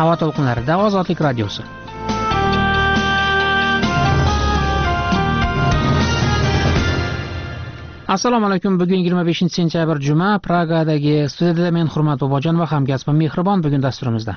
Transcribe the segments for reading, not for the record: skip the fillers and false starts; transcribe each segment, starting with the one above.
havo to'lqinlarida Ozodlik radiosi. Assalomu alaykum. Bugun 25-sentyabr juma. Pragadagi studiyada men Hurmat Bobojon va hamkasbim Mehribon bugun dasturimizda.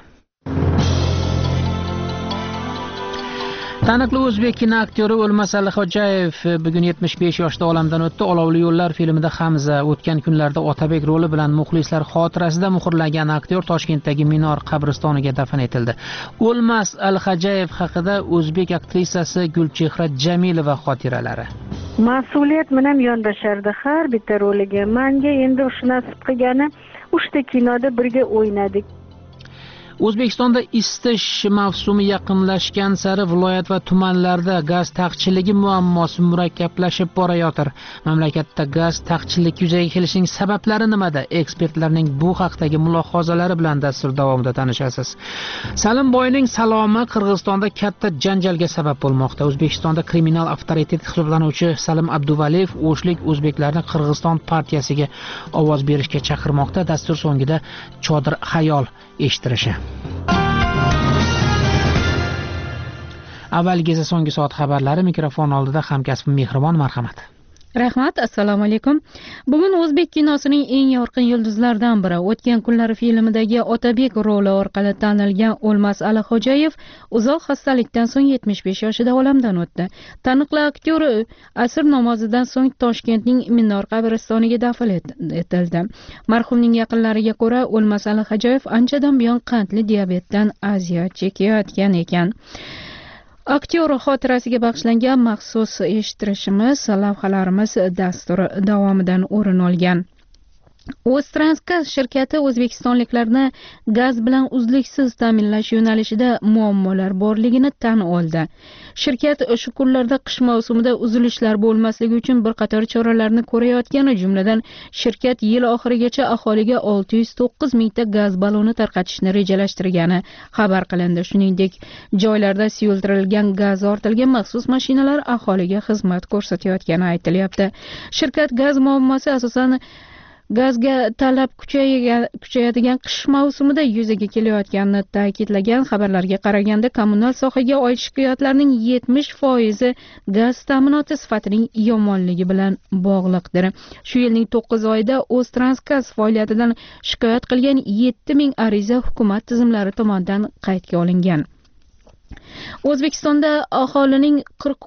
Taniqli o'zbek kinoaktyori O'lmas Alixo'jayev bugun 75 yoshda olamdan o'tdi. Olovli yo'llar filmida Hamza, o'tgan kunlarda Otabek roli bilan muxlislar xotirasida muhrlangan aktyor Toshkentdagi Minor qabristoniga dafn etildi. O'lmas Alixo'jayev haqida o'zbek aktrisasi Gulchehra Jamilova xotiralari. Mas'uliyat bilan yondashardi har bitta roliga. Menga endi shu nasib qilgani 3 ta kinoda birga o'ynadik. O'zbekistonda isitish mavsumi yaqinlashgan sari viloyat va tumanlarda gaz taqchilligi muammosi murakkablashib borayotir. Mamlakatda gaz taqchilligi yuzaga kelishining sabablari nimada? Ekspertlarning bu haqdagi mulohazalari bilan dastur davomida tanishasiz. Salimboyning salomi Qirg'izistonda katta janjalga sabab bo'lmoqda. O'zbekistonda kriminal avtoritet hisoblanuvchi Salim Abduvaliyev o'shlik o'zbeklarni Qirg'iziston partiyasiga ovoz berishga chaqirmoqda. Dastur so'ngida Chodir xayol eshittirishi. Avvalgi esa so'nggi soat xabarlari. Mikrofon oldida hamkasbim Mehribon, marhamat. Rahmat, assalomu alaykum. Bugun o'zbek kinosining eng yorqin yulduzlaridan biri, o'tgan kunlar filmidagi Otabek roli orqali tanilgan O'lmas Alixo'jayev uzoq xastalikdan so'ng 75 yoshida olamdan o'tdi. Taniqli aktyor asr namozidan so'ng Toshkentning Minor qabristoniga dafn etildi. Marhumning yaqinlariga ko'ra, O'lmas Alixo'jayev anchadan buyon qandli diabetdan aziyat chekayotgan ekan. Aktyor xotirasiga bag'ishlangan maxsus eshittirishimiz, lavhalarimiz dasturi davomidan o'rin olgan. O'ztransgaz shirkati o'zbekistonliklarni gaz bilan uzluksiz ta'minlash yo'nalishida muammolar borligini tan oldi. Shirkat shu kunlarda qish mavsumida uzilishlar bo'lmasligi uchun bir qator choralarni ko'rayotgani, jumladan shirkat yil oxirigacha aholiga 609 mingta gaz balloni tarqatishni rejalashtirgani xabar qilindi. Shuningdek, joylarda suyultirilgan gaz ortilgan maxsus mashinalar aholiga xizmat ko'rsatayotgani aytilyapti. Shirkat gaz muammosi asosan gazga talab kuchayadigan qish mavsumida yuzaga kelayotganini ta'kidlagan. Xabarlarga qaraganda, kommunal sohaga oid shikoyatlarning 70% gaz ta'minoti sifatining yomonligi bilan bog'liqdir. Shu yilning 9 oyida O'ztransgaz faoliyatidan shikoyat qilgan 7000 ariza hukumat tizimlari tomonidan qaydga olingan. O'zbekistonda aholining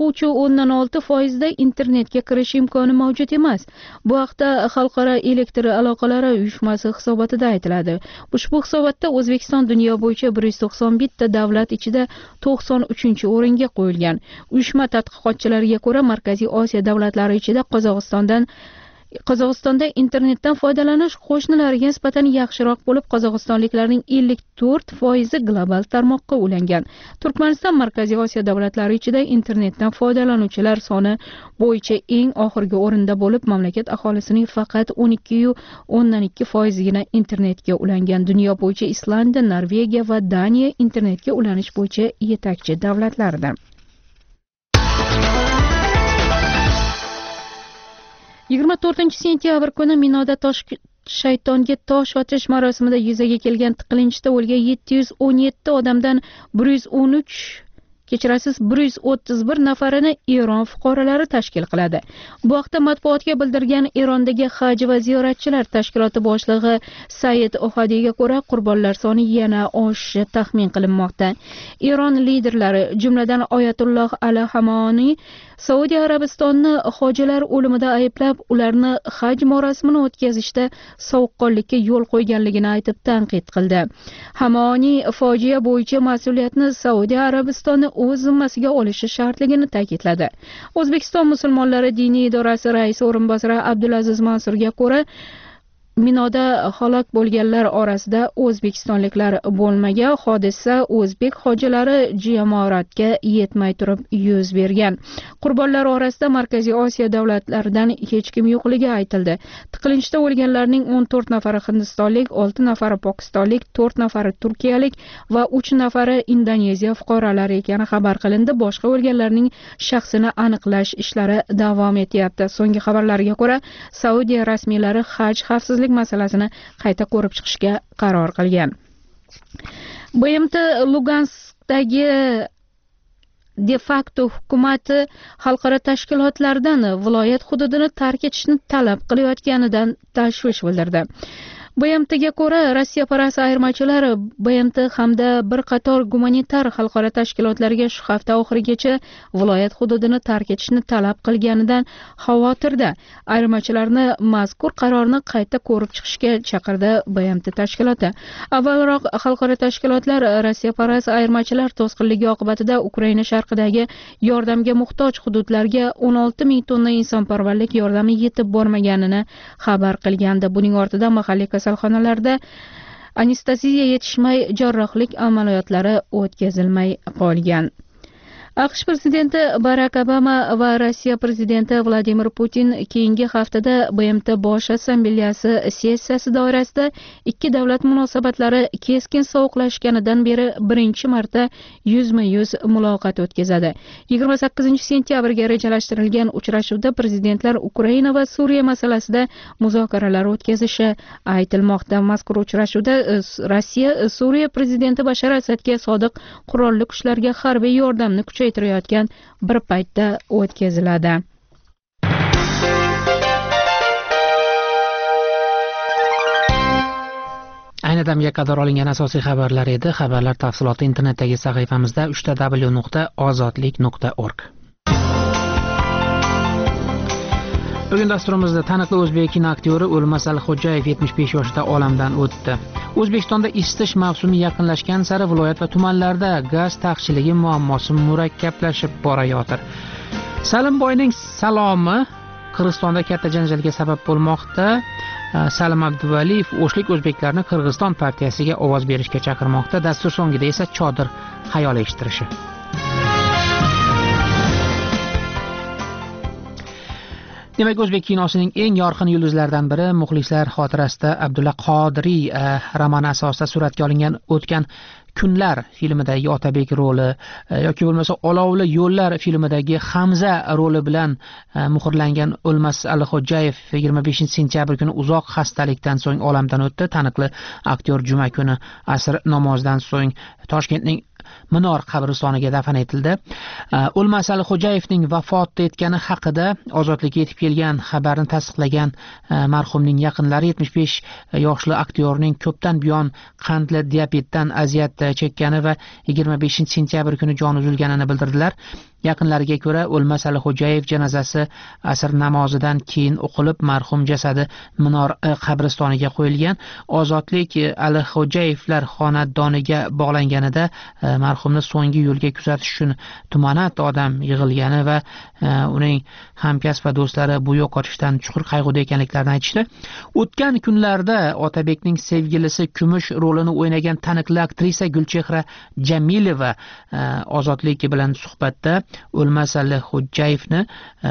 43.6% da internetga kirish imkoni mavjud emas. Bu haqda Xalqaro elektr aloqalari uyushmasi hisobotida aytiladi. Ushbu hisobotda O'zbekiston dunyo bo'yicha 191 ta davlat ichida 93-o'ringa qo'yilgan. Uyushma tadqiqotchilariga ko'ra, Markaziy Osiyo davlatlari ichida Qozog'istonda internetdan foydalanish qo'shnilariga nisbatan yaxshiroq bo'lib, qozog'istonliklarning 54% global tarmoqqa ulangan. Turkmaniston Markaziy Osiyo davlatlari ichida internetdan foydalanuvchilar soni bo'yicha eng oxirgi o'rinda bo'lib, mamlakat aholisining faqat 12.2%gina internetga ulangan. Dunyo bo'yicha Islandiya, Norvegiya va Daniya internetga ulanish bo'yicha yetakchi davlatlardir. 24-sentyabr kuni Minoda shaytonga tosh otish marosimida yuzaga kelgan tiqilinchda o'lgan 717 odamdan 131 nafarini Eron fuqarolari tashkil qiladi. Bu haqda matbuotga bildirgan Erondagi Haj va ziyoratchilar tashkiloti boshlig'i Said Ohadiga ko'ra, qurbonlar soni yana oshishi taxmin qilinmoqda. Eron liderlari, jumladan Oyatulloh Ali Hamoni, Saudiya Arabistonni hojilar o'limida ayblab, ularni haj marosimini o'tkazishda sovuqqonlikka yo'l qo'yganligini aytib tanqid qildi. Hamoni fojia bo'yicha mas'uliyatni Saudiya Arabistoni o'z zimmasiga olishi shartligini ta'kidladi. O'zbekiston musulmonlari diniy idorasi raisi o'rinbosari Abdulaziz Mansurga ko'ra, Minoda halok bo'lganlar orasida o'zbekistonliklar bo'lmagan. Hodisa o'zbek hojilari jamoatga yetmay turib yuz bergan. Qurbonlar orasida Markaziy Osiyo davlatlaridan hech kim yo'qligi aytildi. Tiqilinchda o'lganlarning 14 nafari hindistonlik, 6 nafari pokistonlik, 4 nafari turkiyalik va 3 nafari Indoneziya fuqarolari ekani xabar qilindi. Boshqa o'lganlarning shaxsini aniqlash ishlari davom etyapti. So'nggi xabarlarga ko'ra, Saudiya rasmiylari haj xavfsizlik masalasini qayta ko'rib chiqishga qaror qilgan. BMT Luganskdagi de facto hukumati xalqaro tashkilotlardan viloyat hududini tark etishni talab qilayotganidan tashvish bildirdi. BMTga ko'ra, Rossiyaparast ayirmachilar BMT hamda bir qator gumanitar xalqaro tashkilotlarga shu hafta oxirigacha viloyat hududini tark etishni talab qilganidan xavotirda. Ayirmachilarni mazkur qarorni qayta ko'rib chiqishga chaqirdi BMT tashkiloti. Avvalroq xalqaro tashkilotlar Rossiyaparast ayirmachilar to'sqinligi oqibatida Ukraina sharqidagi yordamga muhtoj hududlarga 16 ming tonna insonparvarlik yordami yetib bormaganini xabar qilgandi. Buning ortidan mahalliy kasalxonalarda anesteziya yetishmay, jarrohlik amaliyotlari o'tkazilmay qolgan. AQSh prezidenti Barak Obama va Rossiya prezidenti Vladimir Putin keyingi haftada BMT bosh assambleyasi sessiyasi doirasida ikki davlat munosabatlari keskin sovuqlashganidan beri birinchi marta yuzma-yuz muloqot o'tkazadi. 28-sentyabrga rejalashtirilgan uchrashuvda prezidentlar Ukraina va Suriya masalasida muzokaralar o'tkazishi aytilmoqda. Mazkur uchrashuvda Rossiya Suriya prezidenti Bashar Asadga sodiq qurolli kuchlarga harbiy yordamni kuchaytirayotgan bir paytda o'tkaziladi. Ayni damga qadar olingan asosiy xabarlar edi. Xabarlar tafsiloti internetdagi sahifamizda www.ozodlik.org. Bugun dasturimizda taniqli o'zbek kinoaktyori O'lmas Alixo'jayev 75 yoshida olamdan o'tdi. O'zbekistonda isitish mavsumi yaqinlashgan sari viloyat va tumanlarda gaz taqchilligi muammosi murakkablashib borayotir. Salimboyning salomi Qirg'izistonda katta janjalga sabab bo'lmoqda. Salim Abduvaliyev o'shlik o'zbeklarni Qirg'iziston partiyasiga ovoz berishga chaqirmoqda. Dastur so'ngida esa chodir xayol eshittirishi. Demak, o'zbek kinosining eng yorqin yulduzlaridan biri muxlislar xotirasida Abdulla Qodiriy romani asosida suratga olingan O'tgan kunlar filmidagi Otabek roli yoki bo'lmasa Olovli yo'llar filmidagi Hamza roli bilan muhrlangan O'lmas Alixo'jayev 25-sentyabr kuni uzoq xastalikdan so'ng olamdan o'tdi. Taniqli aktyor juma kuni asr namozidan so'ng Toshkentning Minor qabristoniga dafn etildi. O'lmas Alixo'jayevning vafot etgani haqida ozodlikka yetib kelgan xabarni tasdiqlagan marhumning yaqinlari 75 yoshli aktyorning ko'pdan buyon qandli diabetdan aziyat chekkani va 25-sentyabr kuni joni uzilganini bildirdilar. Yaqinlariga ko'ra, O'lmas Alixo'jayev janozasi asr namozidan keyin o'qilib, marhum jasadi Minor qabristoniga qo'yilgan. Ozodlik Alixo'jayevlar xonadoniga bog'langanida marhumni so'nggi yo'lga kuzatish uchun tumanat odam yig'ilgani va uning hamkasb va do'stlari bu yo'qotishdan chuqur qayg'uda ekanliklarini aytishdi. O'tgan kunlarda Otabekning sevgilisi Kumush rolini o'ynagan taniqli aktrisa Gulchehra Jamilova Ozodlik bilan suhbatda O'lmas Alixo'jayevni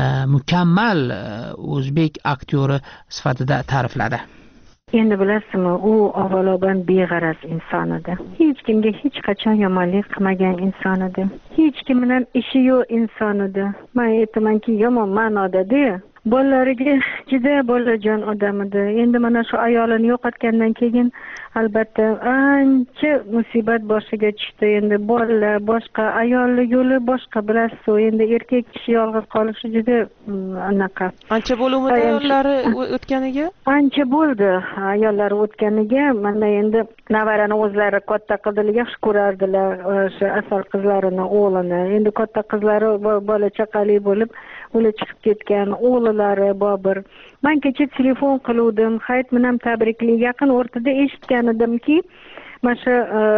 mukammal o'zbek aktyori sifatida ta'rifladi. Endi bilasizmi, u avvalodan beg'araz inson edi. Hech kimga hech qachon yomonlik qilmagan inson edi. Hech kim bilan ishi yo'q inson edi. Men aytamanki, yomon ma'noda-da. Bolalariga juda bolajon odam edi. Endi mana shu ayolini yo'qotgandan keyin albatta ancha musibat boshiga tushdi. Endi bolalar boshqa, ayolli yo'li boshqa, bilasiz, endi erkak kishi yolg'iz qolishi juda anaqa. Ancha bo'luvdi ayollari o'tganiga? Ancha bo'ldi ayollari o'tganiga. Mana endi navarani o'zlari katta qildilar, yaxshi ko'rardilar o'sha asal qizlarini, o'g'lini. Endi katta qizlari bola chaqali bo'lib, ular chiqib ketgan, o'g'illari Bobur. Men kecha telefon qiluvdim, hayit bilan tabrikli yaqin o'rtada eshitgan edimki, mana shu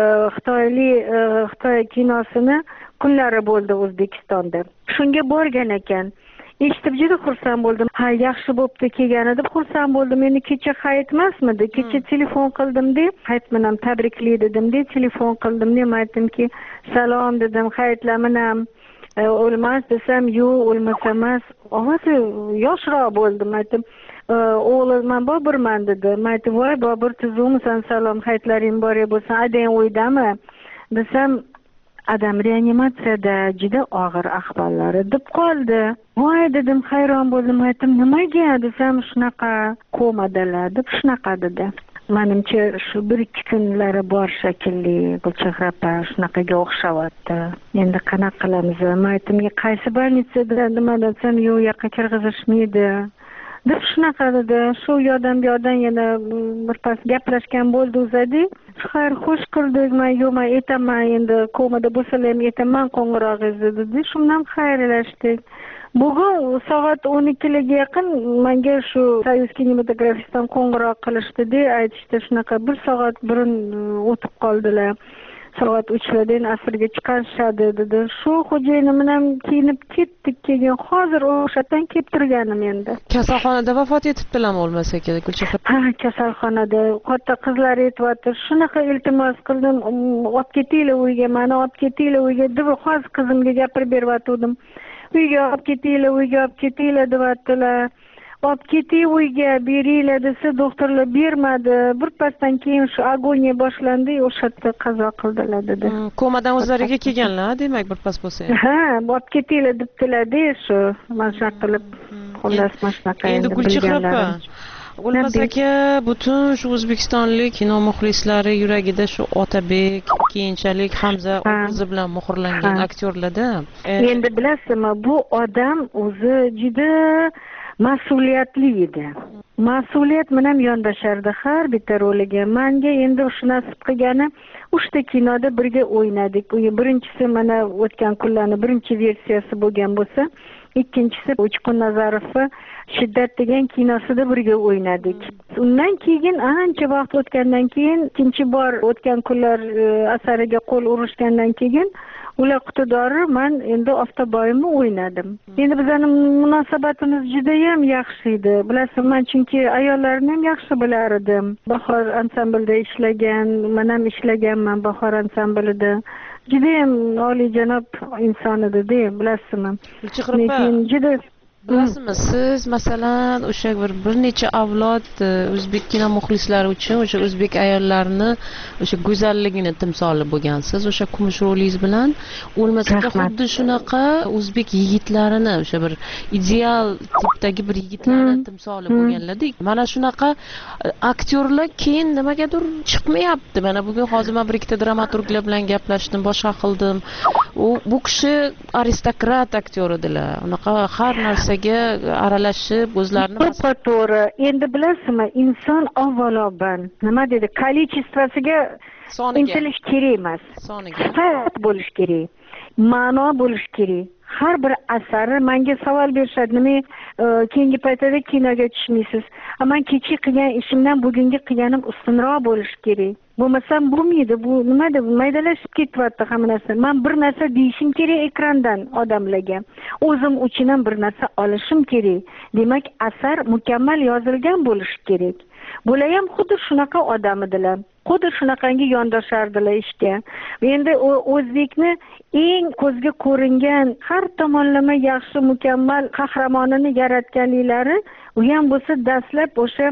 Xitoy kinosini kunlari bo'ldi O'zbekistonda. Shunga borgan ekan. Eshitib juda xursand bo'ldim. Ha, yaxshi bo'pti kelgan deb xursand bo'ldim. Endi kecha hayit emasmidi? Kecha telefon qildim-da, hayit bilan tabrikli dedim-da, telefon qildim-da, aytdimki, salom dedim, hayitlarman ham o'lmas desam, yo'q, o'lmas emas. Ovozi yoshroq bo'ldim. Aytdim, o'g'lim Boburman dedi. Aytdim, voy Bobur, tuzukmisan, salom, hayitlaring bor bo'lsin, adang uydami? Desam, adam reanimatsiyada, juda og'ir ahvollari deb qoldi. Voy dedim, hayron bo'ldim. Aytdim, nimaga? Desam, shunaqa komadalar deb, shunaqa dedi. manimcha shu 1-2 kunlari bor shekilli Gulchehra opa, shunaqaga o'xshayapti. Endi qanaqa qilamiz? Men aytdim, qaysi больницада nima desam, yo'q, u yoqqa kirgizishmaydi deb shunaqa dedi. Shu yo'dan bu yoqdan yana birpas gaplashgan bo'ldi o'zadi. Xayr, xush qildik. Men yo'q, men aytaman, endi komada bo'lsalar ham aytaman qo'ng'irog'ingizni dedi. Shundan xayrlashdik. Bugun soat 12ga yaqin menga shu Soyuz kinematografistdan qo'ng'iroq qilishdi-da, aytishdi shunaqa 1 soat burun o'tib qoldilar. Soat 3lardan asrga chiqarishadi dedi. Shu xo'jayinim bilan kiyinib ketdik, keyin hozir o'shadan kelib turganim endi. Kasalxonada vafot etibdilar bo'lmasa kerak Gulchehra? Ha, kasalxonada. Katta qizlar aytibdi, shunaqa iltimos qildim, olib ketinglar uyga, meni olib ketinglar uyga deb hozir qizimga gapirib beryotgandim. Uyga olib ketinglar deyaptilar. Olib keting uyga, beringlar desa, doktorlar bermadi. Bir pasdan keyin shu agoniya boshlandi, o'sha yerda qazo qildilar dedi. Komadan o'zlariga kelganlar, demak bir pas bo'lsa. Ha, olib ketinglar debdilar-da, shu mazza qilib. Xullas, shunaqa endi Gulchehra opa, O'lmas aka butun shu O'zbekistonlik kino muxlislari yuragida shu Otabek, keyinchalik Hamza o'zi bilan muhrlangan aktyorlarda. Endi bilasizmi, bu odam o'zi juda mas'uliyatli edi. Mas'uliyat bilan yondashardi har bitta roliga. Menga endi shu nasib qilgani 3 ta kinoda birga o'ynadik. Birinchisi mana o'tgan kunlarning birinchi versiyasi bo'lgan bo'lsa, ikkinchisi Uchqun Nazarovning Shiddat degan kinosida birga o'ynadik. Undan keyin ancha vaqt o'tgandan keyin ikkinchi bor o'tgan kunlar asariga qo'l urishgandan keyin ular iqtidori men endi Oftoboyimni o'ynadim. Endi bizning munosabatimiz juda ham yaxshi edi. Bilasizmi, men chunki ayollarni ham yaxshi bilar edim. Bahor ansamblida ishlagan, men ham ishlaganman Bahor ansamblida. Juda ham oliyjanob inson edi-da, bilasizmi. Lekin juda bilasizmi, siz masalan o'sha bir necha avlod o'zbek kino muxlislari uchun o'sha o'zbek ayollarini o'sha go'zalligini timsoli bo'lgansiz. O'sha kumush rolingiz bilan O'lmas aka xuddi shunaqa o'zbek yigitlarini, o'sha bir ideal tipdagi bir yigitlarni timsoli bo'lganlar-da. Mana shunaqa aktyorlar keyin nimagadir chiqmayapti. Mana bugun hozir men bir ikkita dramaturglar bilan gaplashdim, boshqa qildim. Bu kishi aristokrat aktyor edilar. Unaqa har narsaga aralashib o'zlarini to'g'ri. Endi bilasizmi, inson avvalo nima dedi, kolичествosiga intilish kerak emas. Sifat bo'lish kerak. Ma'no bo'lish kerak. Har bir asari menga savol berishadi, nima keyingi paytda kinoga tushmaysiz? Men kecha qilgan ishimdan bugungi qilganim ustunroq bo'lish kerak. Bo'lmasam bo'lmaydi. Bu nima deb maydalashib ketyapti hamma narsa. Men bir narsa deyishim kerak ekrandan odamlarga. O'zim uchun ham bir narsa olishim kerak. Demak, asar mukammal yozilgan bo'lishi kerak. Bular ham xuddi shunaqa odam edilar. Xuddi shunaqangi yondashardilar ishga. Endi o'zbekni eng ko'zga ko'ringan, har tomonlama yaxshi, mukammal qahramonini yaratganliklari, u ham bo'lsa dastlab o'sha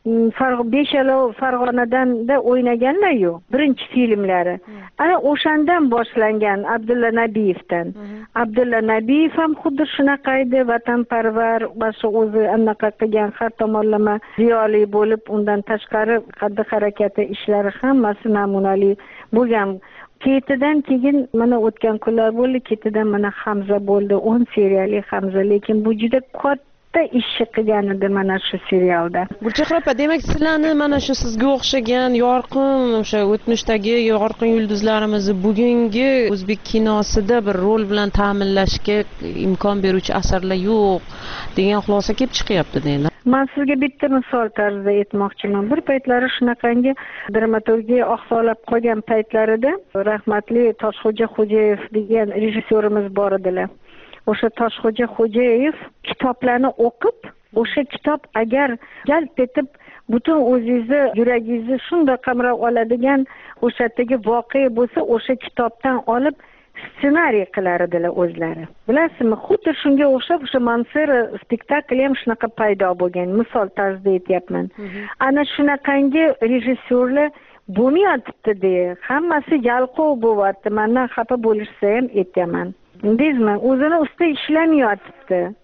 5 Farg'onadan da o'ynaganlar-yu, birinchi filmlari. Ana o'shandan boshlangan Abdulla Nabiyevdan. Abdulla Nabiyev ham xuddi shunaqa edi, vatanparvar, boshqa o'zi anaqa qilgan, har tomonlama ziyoli bo'lib, undan tashqari qaddi harakati, ishlari hammasi namunali bo'lgan. Ketidan keyin mana o'tgan kunlar bo'ldi, ketidan mana Hamza bo'ldi, 10 seriyali Hamza, lekin bu juda katta ishni qilgan edi mana shu serialda. Gulchehra opa, demak sizlarni mana shu sizga o'xshagan yorqin, o'sha o'tmishdagi yorqin yulduzlarimizni bugungi o'zbek kinosida bir rol bilan ta'minlashga imkon beruvchi asarlar yo'q degan xulosa kelib chiqyapti deydi. Men sizga bitta misol tarzida aytmoqchiman. Bir paytlari shunaqangi dramaturgiya oqsolab qolgan paytlarida rahmatli Toshxo'ja Xo'jayev degan rejissyorimiz bor edilar. O'sha Toshxo'ja Xo'jayev kitoblarni o'qib, o'sha kitob agar jalb etib butun o'zingizni yuragingizni shunday qamrab oladigan o'sha yerdagi voqea bo'lsa, o'sha kitobdan olib ssenariy qilar edilar o'zlari. Bilasizmi, xuddi shunga o'xshab o'sha Mansera spektakli ham shunaqa paydo bo'lgan. Misol tarzida aytyapman. Ana shunaqangi rejissyorlar bo'lmayapti-da. Hammasi yalqov bo'lyapti. Mendan xafa bo'lishsa ham aytaman. Bizmi o'zini ustida ishlamayapti.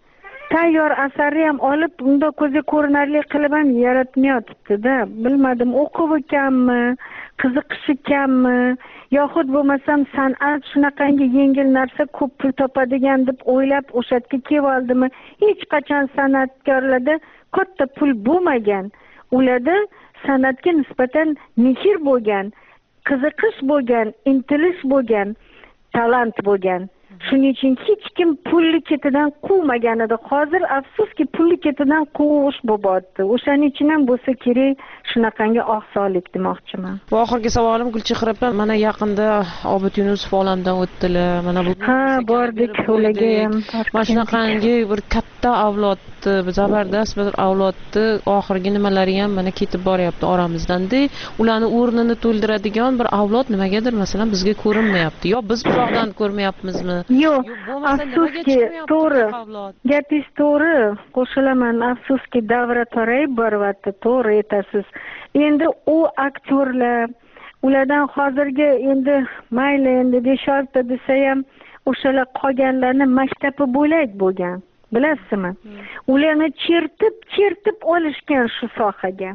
tayyor asarni ham olib unda ko'zga ko'rinarli qilib ham yaratmayotibdi-da. Bilmadim, o'qib ekanmi, qiziqishi kammi, yoxud bo'lmasam san'at shunaqangi yengil narsa, ko'p pul topadigan deb o'ylab o'sha yerga kelib oldimi? Hech qachon san'atkorlarda katta pul bo'lmagan. Ularda san'atga nisbatan mehr bo'lgan, qiziqish bo'lgan, intilish bo'lgan, talant bo'lgan. Shuning uchun hech kim pulli ketidan quvmagan edi. Hozir afsuski pulli ketidan quvish bo'lyapti. O'shaning uchun ham bo'lsa kerak shunaqangi oqsoqlik demoqchiman. Bu oxirgi savolim Gulchehra opa, mana yaqinda Obid Yunusov olamdan o'tdilar. Mana bu bordik, ularga ham. Mana shunaqangi bir katta avlodni, zabardast bir avlodni oxirgi nimalari ham mana ketib boryapti oramizdan-da. Ularni o'rnini to'ldiradigan bir avlod nimagadir masalan bizga ko'rinmayapti. Yo biz uzoqdan ko'rmayapmizmi? Yo'q, afsuski to'g'ri. Gapingiz to'g'ri. Qo'shilaman, afsuski davra torayib boryapti, to'g'ri aytasiz. Endi u aktyorlar, ulardan hozirgi endi mayli endi 5-6 ta desa ham o'shalar qolganlarni maktabi bo'lak bo'lgan. Bilasizmi? Ularni chertib olishgan shu sohaga.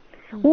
U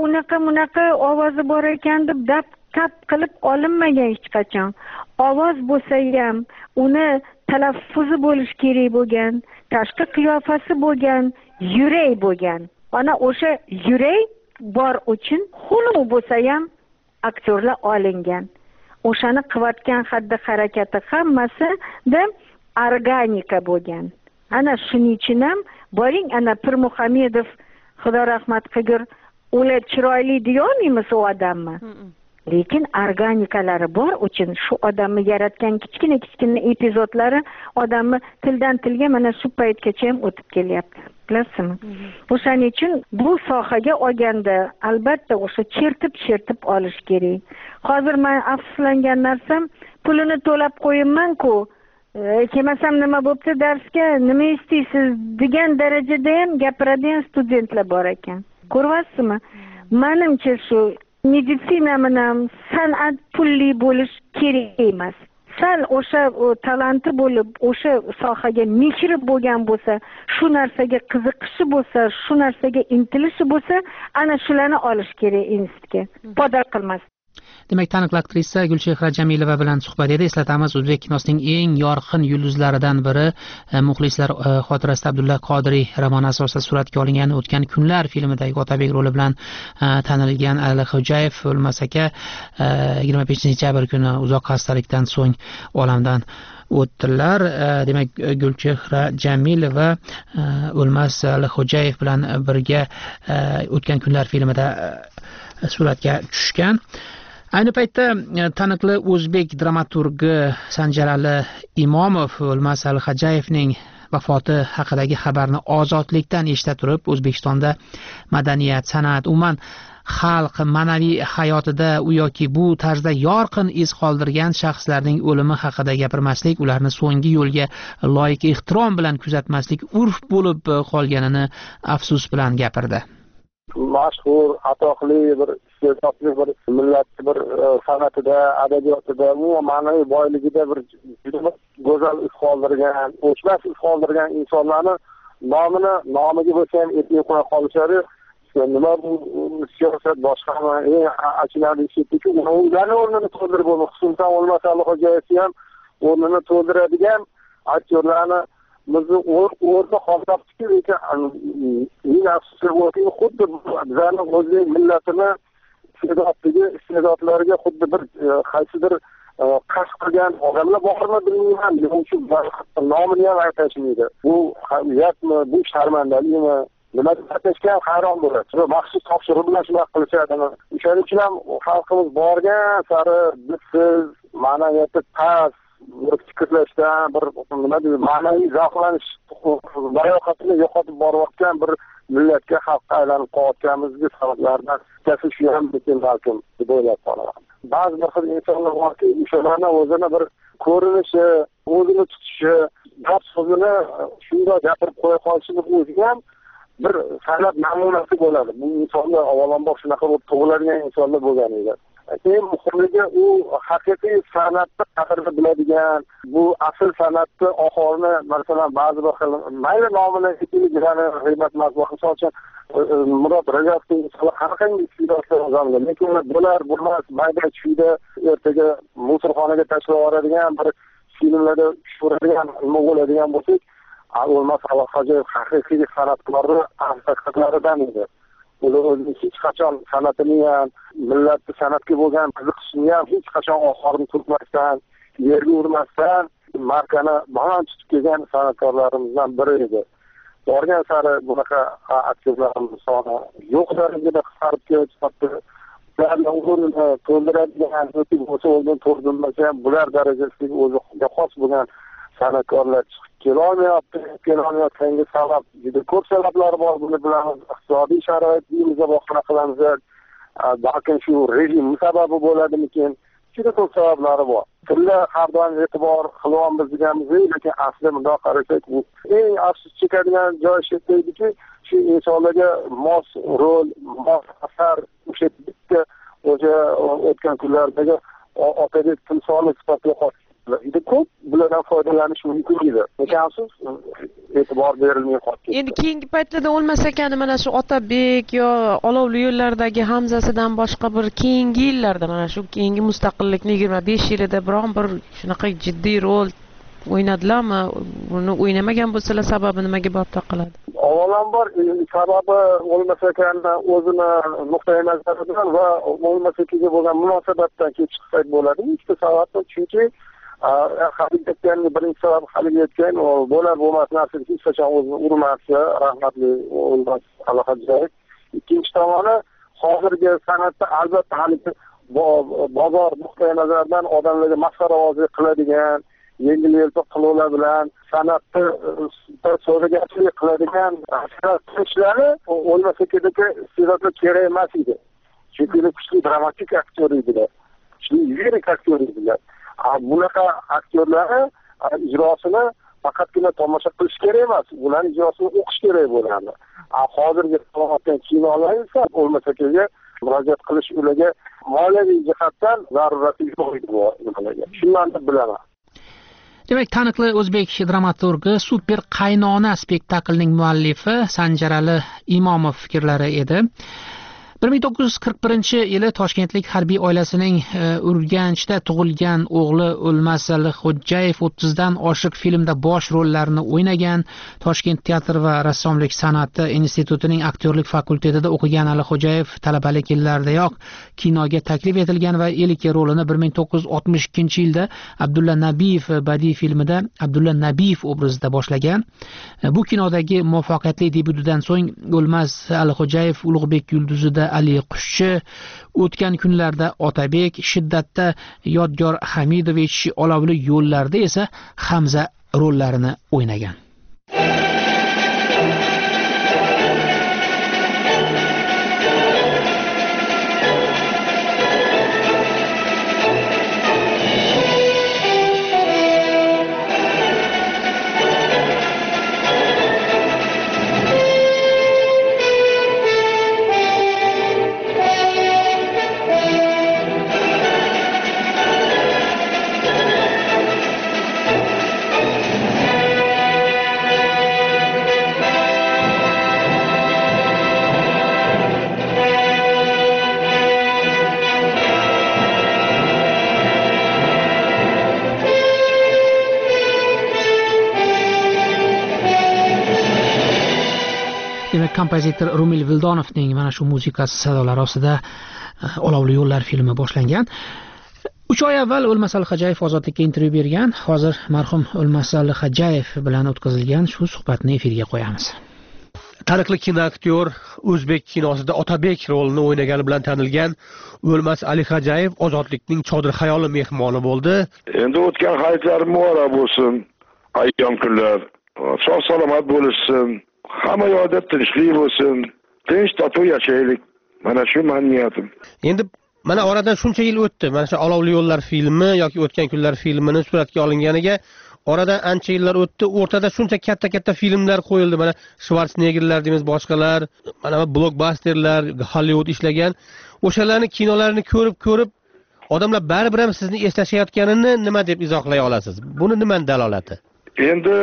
unaqa ovozi bor ekan deb tap qilib olinmagan hech qachon. Ovoz bo'lsa ham uni talaffuzi bo'lish kerak bo'lgan, tashqi qiyofasi bo'lgan, yurak bo'lgan. Ana o'sha yurak bor uchun xunuk bo'lsa ham aktyorlar olingan. O'shani qilayotgan xatti harakati hammasida organika bo'lgan. Ana shuning uchun ham boring, ana Pir Muhammedov, Xudo rahmat qilgur, ular chiroyli deyolmaymiz u odamni. Lekin organikalari bor uchun shu odamni yaratgan kichkina epizodlari odamni tildan tilga mana shu paytgacha ham o'tib kelyapti. Bilasizmi? O'shaning uchun bu sohaga olganda albatta o'sha chertib olish kerak. Hozir men afsuslangan narsam, pulini to'lab qo'yimman-ku, kelmasam nima bo'pti darsga, nima istaysiz degan darajada ham gapiradigan studentlar bor ekan. Ko'ryapsizmi? Menimcha shu meditsina bilan san'at pulli bo'lish kerak emas. Sal o'sha talanti bo'lib, o'sha sohaga mehri bo'lgan bo'lsa, shu narsaga qiziqishi bo'lsa, shu narsaga intilishi bo'lsa, ana shularni olish kerak institutga. Podar qilmas. Demak, taniqli aktrisa Gulchehra Jamilova bilan suhbat edi. Eslatamiz, o'zbek kinosining eng yorqin yulduzlaridan biri, Muxlislar xotirasida Abdulla Qodiriy romani asosida suratga olingan O'tgan kunlar filmidagi Otabek roli bilan tanilgan Alixo'jayev O'lmas aka 25-jabr kuni uzoq xastalikdan so'ng olamdan o'tdilar. Demak, Gulchehra Jamilova O'lmas Alixo'jayev bilan birga O'tgan kunlar filmida suratga tushgan. Ayni paytda taniqli o'zbek dramaturgi Sanjarali Imomov O'lmas Alixo'jayevning vafoti haqidagi xabarni ozodlikdan eshita turib, O'zbekistonda madaniyat, san'at, umuman xalq ma'naviy hayotida u yoki bu tarzda yorqin iz qoldirgan shaxslarning o'limi haqida gapirmaslik, ularni so'nggi yo'lga loyiq ehtirom bilan kuzatmaslik urf bo'lib qolganini afsus bilan gapirdi. Mashhur, atoqli bir iste'dodli bir millatni bir san'atida, adabiyotida, umuman ma'naviy boyligida bir juda go'zal iz qoldirgan, o'chmas iz qoldirgan insonlarni nomiga bo'lsa ham e'tibor qo'ya qolishadi. Nima bu siyosat boshqami? Eng achinarli shekilki, ularni o'rnini to'ldirib bo'ldi. Xususan O'lmas Alixo'jayev ham o'rnini to'ldiradigan aktyorlarni bizni o'rni qoldiribdi, lekin eng afsusli bo'lki, xuddi bizani o'zbek millatini iste'dodlariga xuddi bir qaysidir qasd qilgan odamlar bormi bilmayman. Shu nomini ham aytishmaydi. Bu uyatmi, bu sharmandalikmi? Nima deb aytishga ham hayron bo'ladi. Maxsus topshiriq bilan shunaqa qilishadimi? O'shaning uchun ham xalqimiz borgan sari bizsiz ma'naviyati past bir fikrlashdan, bir nima deydi, ma'naviy zavqlanish layoqatini yo'qotib borayotgan bir millatga, xalqqa aylanib qolayotganimizga sabablardan bittasi shu ham balkim deb o'ylab qolaman. Ba'zi bir xil insonlar borki, o'shalarni o'zini bir ko'rinishi, o'zini tutishi, gap so'zini shunday gapirib qo'ya qolishini o'ziga ham bir san'at namunasi bo'ladi. Bu insonlar avvalambor shunaqa bo'lib tug'iladigan insonlar bo'lgan edi. eng muhimligi u haqiqiy san'atni qadrini biladigan, bu asl san'atni oxirini masalan ba'zi bir xil mayli nomini etilgani g'iybat mazmuh misol uchun Murod Rajabovning qanaqangi iste'dodlar o'zamda, lekin ular bo'lmas mayda chuyda ertaga musorxonaga tashlab yuboradigan bir filmlarda tushiradigan nima bo'ladigan bo'lsak, O'lmas Alixojayev haqiqiy san'atkorlar asoslardan edi. Ular o'zini hech qachon san'atini ham, millatni san'atga bo'lgan qiziqishini ham hech qachon oxirini turtmasdan, yerga urmasdan markani baland tutib kelgan san'atkorlarimizdan biri edi. Borgan sari bunaqa aktyorlarimiz soni yo'q darajada qisqarib ketyapti. Ularni o'rnini to'ldiradigan yoki bo'lsa o'rnini to'ldirmasa ham bular darajasiga o'ziga xos bo'lgan san'atkorlar chiqib kelolmayotganiga sabab juda ko'p sabablar bor. Buni bilamiz, iqtisodiy sharoit deymiz, boshqa qilamiz. Balkim shu rejim sababi bo'ladimikin? Juda ko'p sabablari bor. Tilla har doim e'tibor qilyapmiz deganmiz, lekin aslida bundoq qarasak, bu eng afsus chekadigan joy shu ediki, shu insonlarga mos rol, mos asar o'sha bitta o'tgan kunlardagi Otabek timsoli sifatida qoldi. Juda ko'p bulardan foydalanish mumkin edi. Lekin afsus e'tibor berilmay qoldi. Endi keyingi paytlarda o'lmas ekan, mana shu Otabek yo Olovli yo'llardagi Hamzasidan boshqa bir keyingi yillarda, mana shu keyingi mustaqillikning 25 yilida biron bir shunaqa jiddiy rol o'ynadilarmi? Buni o'ynamagan bo'lsalar sababi nimaga borib taqaladi? Avvalambor sababi o'lmas ekan o'zini nuqtai nazaridan va o'lmas ekanga bo'lgan munosabatdan kelib chiqsak bo'ladi. Ikkita sabab, chunki haligi aytgan birinchi sabab haligi aytgan bo'lar bo'lmas narsa hech qachon o'zini urmasdi, rahmatli O'lmas Alixojayev. Ikkinchi tomoni hozirgi san'atda albatta haligi bozor nuqtai nazaridan odamlarga masxarabozlik qiladigan, yengil-yelpi qiluvlar bilan san'atni so'ragachilik qiladigan ishlarni O'lmas akadagi iste'dodlar kerak emas edi. Chunki kuchli dramatik aktyor edilar, kuchli lirik aktyor edilar. Bunaqa aktyorlarni ijrosini faqatgina tomosha qilish kerak emas, ularning ijrosini o'qish kerak bo'ladi. Hozirgi qilayotgan kinolar esa O'lmas akaga murojaat qilish ularga moliyaviy jihatdan zarurati yo'q edi bu nimalarga. Shundan bilaman. Demak, taniqli o'zbek dramaturgi Super qaynona spektaklining muallifi Sanjarali Imomov fikrlari edi. 1941-yili Toshkentlik harbiy oilasining Urganchda tug'ilgan o'g'li O'lmas Alixojayev 30 dan oshiq filmda bosh rollarni o'ynagan. Toshkent teatr va rassomlik san'ati institutining aktyorlik fakultetida o'qigan Alixojayev talabalik yillaridayoq kinoga taklif etilgan va ilk rolini 1962-yilda Abdulla Nabiyev badiiy filmida Abdulla Nabiyev obrazida boshlagan. Bu kinodagi muvaffaqiyatli debyutidan so'ng O'lmas Alixojayev Ulug'bek yulduzida Ali Qushchi, o'tgan kunlarda Otabek, Shiddatda Yodgor Hamidovich, Olovli yo'llarda esa Hamza rollarini o'ynagan. Kompozitor Rumil Vildonovning mana shu musiqasi sadolari ostida Olovli yo'llar filmi boshlangan. 3 oy avval O'lmas Alixojayev Ozodlikka intervyu bergan. Hozir marhum O'lmas Alixojayev bilan o'tkazilgan shu suhbatni efirga qo'yamiz. Taniqli kinoaktyor o'zbek kinosida Otabek rolini o'ynagani bilan tanilgan O'lmas Alixojayev Ozodlikning chodir xayoli mehmoni bo'ldi. Endi o'tgan hayitlar muborak bo'lsin. Ayyom kunlar sog' salomat bo'lishsin. Hamma yoqda tinchlik bo'lsin, tinch totuv yashaylik. Mana shu men niyatim. Endi mana oradan shuncha yil o'tdi. Mana shu Olovli yo'llar filmi yoki o'tgan kunlar filmini suratga olinganiga oradan ancha yillar o'tdi, o'rtada shuncha katta filmlar qo'yildi. Mana Schwarzeneggerlar deymiz, boshqalar, mana blockbusterlar, Hollywood ishlagan. O'shalarning kinolarini ko'rib odamlar baribir ham sizni eslashayotganini nima deb izohlay olasiz? Buni nimaning dalolati? Endi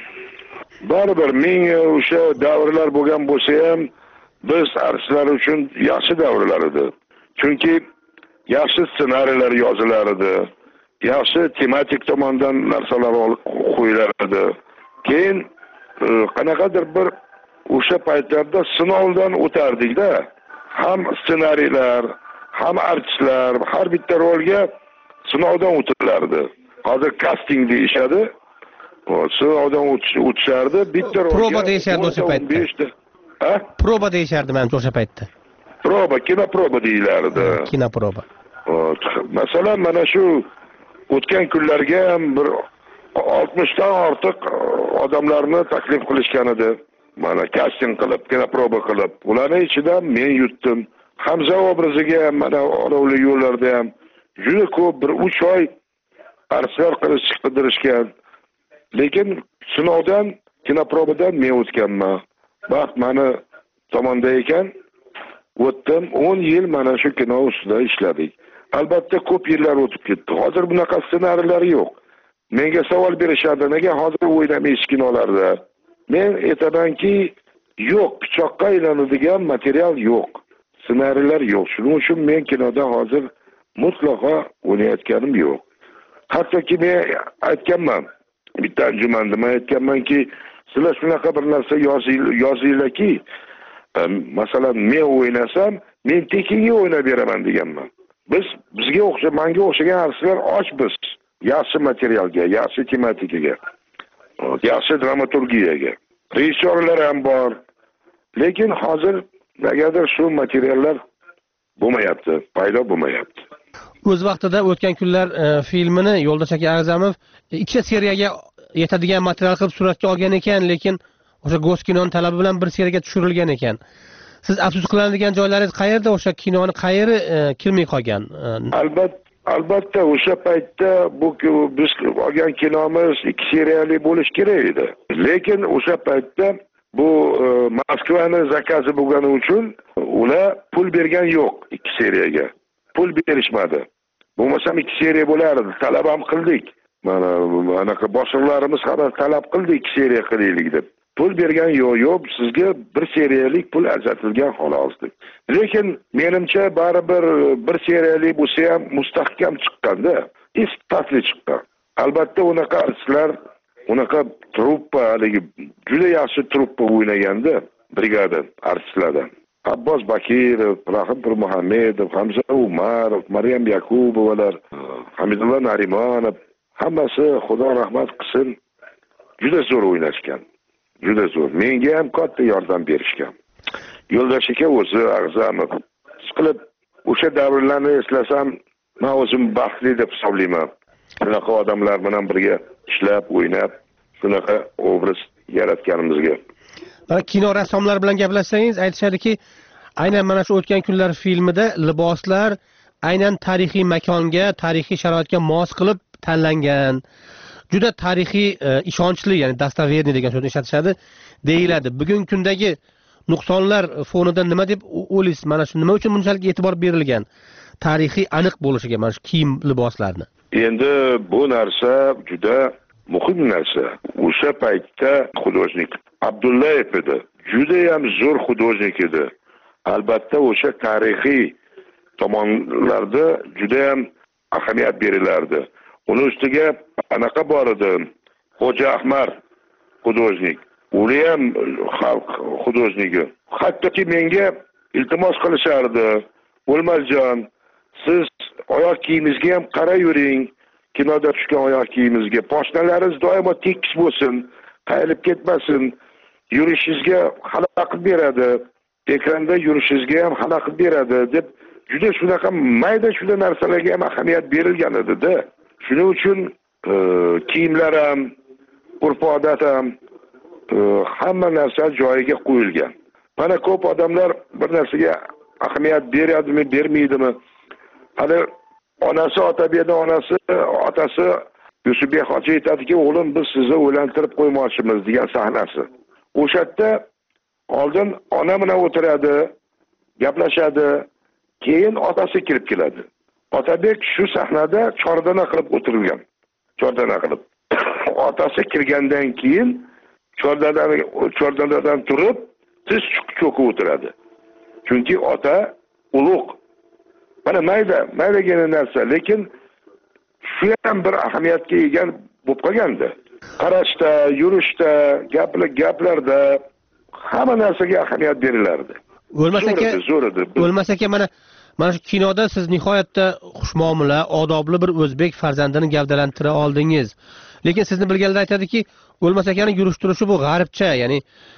baribir menga o'sha davrlar bo'lgan bo'lsa ham biz artistlar uchun yaxshi davrlar edi. Chunki yaxshi ssenariylar yozilar edi. Yaxshi tematik tomondan narsalar qo'yilar edi. Keyin qanaqadir bir o'sha paytlarda sinovdan o'tardik-da. Ham ssenariylar, ham artistlar har bitta rolga sinovdan o'tilardi. Hozir casting deyishadi. Sinovdan o'tishardi. Bitta rolga proba deyishardi o'sha paytda. Ha? Proba deyishardi menimcha o'sha paytda. Kinoproba deyilardi. Kinoproba. Masalan, mana shu o'tgan kunlarga ham bir 60 dan ortiq odamlarni taklif qilishgan edi. Mana casting qilib, kinoproba qilib, ularning ichidan men yutdim. Hamza obraziga ham mana olovli yo'llarda ham juda ko'p bir 3 oy artistlar qidirishgan. Lekin sinovdan, kinoprobadan men o'tganman. Baxt meni tomonda ekan, o'tdim 10 yil mana shu kino ustida ishladik. Albatta ko'p yillar o'tib ketdi. Hozir bunaqa ssenariylar yo'q. Menga savol berishadi, nega hozir o'ynamaysiz kinolarda? Men aytamanki, yo'q, pichoqqa aylanadigan material yo'q. Ssenariylar yo'q. Shuning uchun men kinoda hozir mutlaqo o'ynayotganim yo'q. Hattoki men aytganman, bitta anjumanda men aytganmanki, sizlar shunaqa bir narsa yozinglarki, masalan, men o'ynasam, men tekinga o'ynab beraman deganman. Bizga o'xshagan, menga o'xshagan artistlar ochmiz. Yaxshi materialga, yaxshi tematikaga, yaxshi dramaturgiyaga. Rejissyorlar ham bor. Lekin hozir negadir shu materiallar bo'lmayapti, paydo bo'lmayapti. O'z vaqtida o'tgan kunlar filmini Yo'ldosh aka A'zamov ikkita seriyaga yetadigan material qilib suratga olgan ekan, lekin o'sha Goskinoning talabi bilan bir seriyaga tushirilgan ekan. Siz afsus qiladigan joylaringiz qayerda? O'sha kinoni qayeri kirmay qolgan? Albatta o'sha paytda bu biz olgan kinomiz 2 seriyali bo'lish kerak edi. Lekin o'sha paytda bu Moskvani zakazi bo'lgani uchun ular pul bergan yo'q 2 seriyaga. Pul berishmadi. Bo'lmasam 2 seriya bo'lardi. Talab ham qildik. Mana anaqa boshliqlarimiz ham talab qildi 2 seriya qilaylik deb. Pul bergan yo'q, sizga 1 seriyalik pul ajratilgan xolos deb. Lekin menimcha baribir 1 seriyalik bo'lsa ham mustahkam chiqqanda, istiqbolli chiqqan. Albatta unaqa artistlar, unaqa truppa, haligi juda yaxshi truppa o'ynaganda, brigada artistlardan. Abbos Bakirov, Rahim Pirmuhammedov, Hamza Umarov, Maryam Yakubovalar, Hamidullo Narimonov, hammasi Xudo rahmat qilsin, juda zo'r o'ynashgan. Juda zo'r. Menga ham katta yordam berishgan. Yo'ldosh aka o'zi A'zamov. Siqilib o'sha davrlarni eslasam, men o'zim baxtli deb hisoblayman. Shunaqa odamlar bilan birga ishlab, o'ynab, shunaqa obraz yaratganimizga. Kino rassomlar bilan gaplashsangiz, aytishadiki, aynan mana shu o'tgan kunlar filmida liboslar aynan tarixiy makonga, tarixiy sharoitga mos qilib tanlangan. Juda tarixiy, ishonchli, ya'ni dastoverniy degan so'zni ishlatishadi, deyiladi. Bugungi kundagi nuqsonlar fonida nima deb o'ylaysiz? Mana shu nima uchun bunchalik e'tibor berilgan? Tarixiy aniq bo'lishiga mana shu kiyim, liboslarni. Endi bu narsa juda muhim narsa. O'sha paytda xudojnik Abdullayev edi. Juda ham zo'r xudojnik edi. Albatta o'sha tarixiy tomonlarda juda ham ahamiyat berilardi. Uning ustiga anaqa bor edi, Xo'ja Ahmad xudojnik. U ham xalq xudojnigi. Hattoki menga iltimos qilishardi. O'lmaljon, siz oyoq kiyimingizga ham qarab yuring. Kinoda tushgan oyoq kiyimingizga poshnalaringiz doimo tekis bo'lsin, qayilib ketmasin. Yurishingizga xalaqit beradi. Ekranda yurishingizga ham xalaqit beradi deb juda shunaqa mayda shunaqa narsalarga ham ahamiyat berilgan edi-da. Shuning uchun kiyimlar ham, urf-odat ham hamma narsa joyiga qo'yilgan. Mana ko'p odamlar bir narsaga ahamiyat beradimi, bermaydimi? Hali onasi Otabekning otasi Yusufbek hoji aytadiki, o'g'lim biz sizni o'ylantirib qo'ymoqchimiz degan sahnasi. O'sha yerda oldin ona bilan o'tiradi, gaplashadi, keyin otasi kirib keladi. Otabek shu sahnada chordana qilib o'tirilgan. Chordana qilib. Otasi kirgandan keyin chordanadan turib, tiz cho'kib o'tiradi. Chunki ota ulug'. Mana maydagina narsa, lekin shu ham bir ahamiyatga ega bo'lib qolgandi. Qarashda, yurishda, gaplarda hamma narsaga ahamiyat berilardi. O'lmas aka mana shu kinoda siz nihoyatda xushmuomala, odobli bir o'zbek farzandini gavdalantira oldingiz. Lekin sizni bilganlar aytadiki, O'lmas akaning yurish turishi bu g'arbcha, ya'ni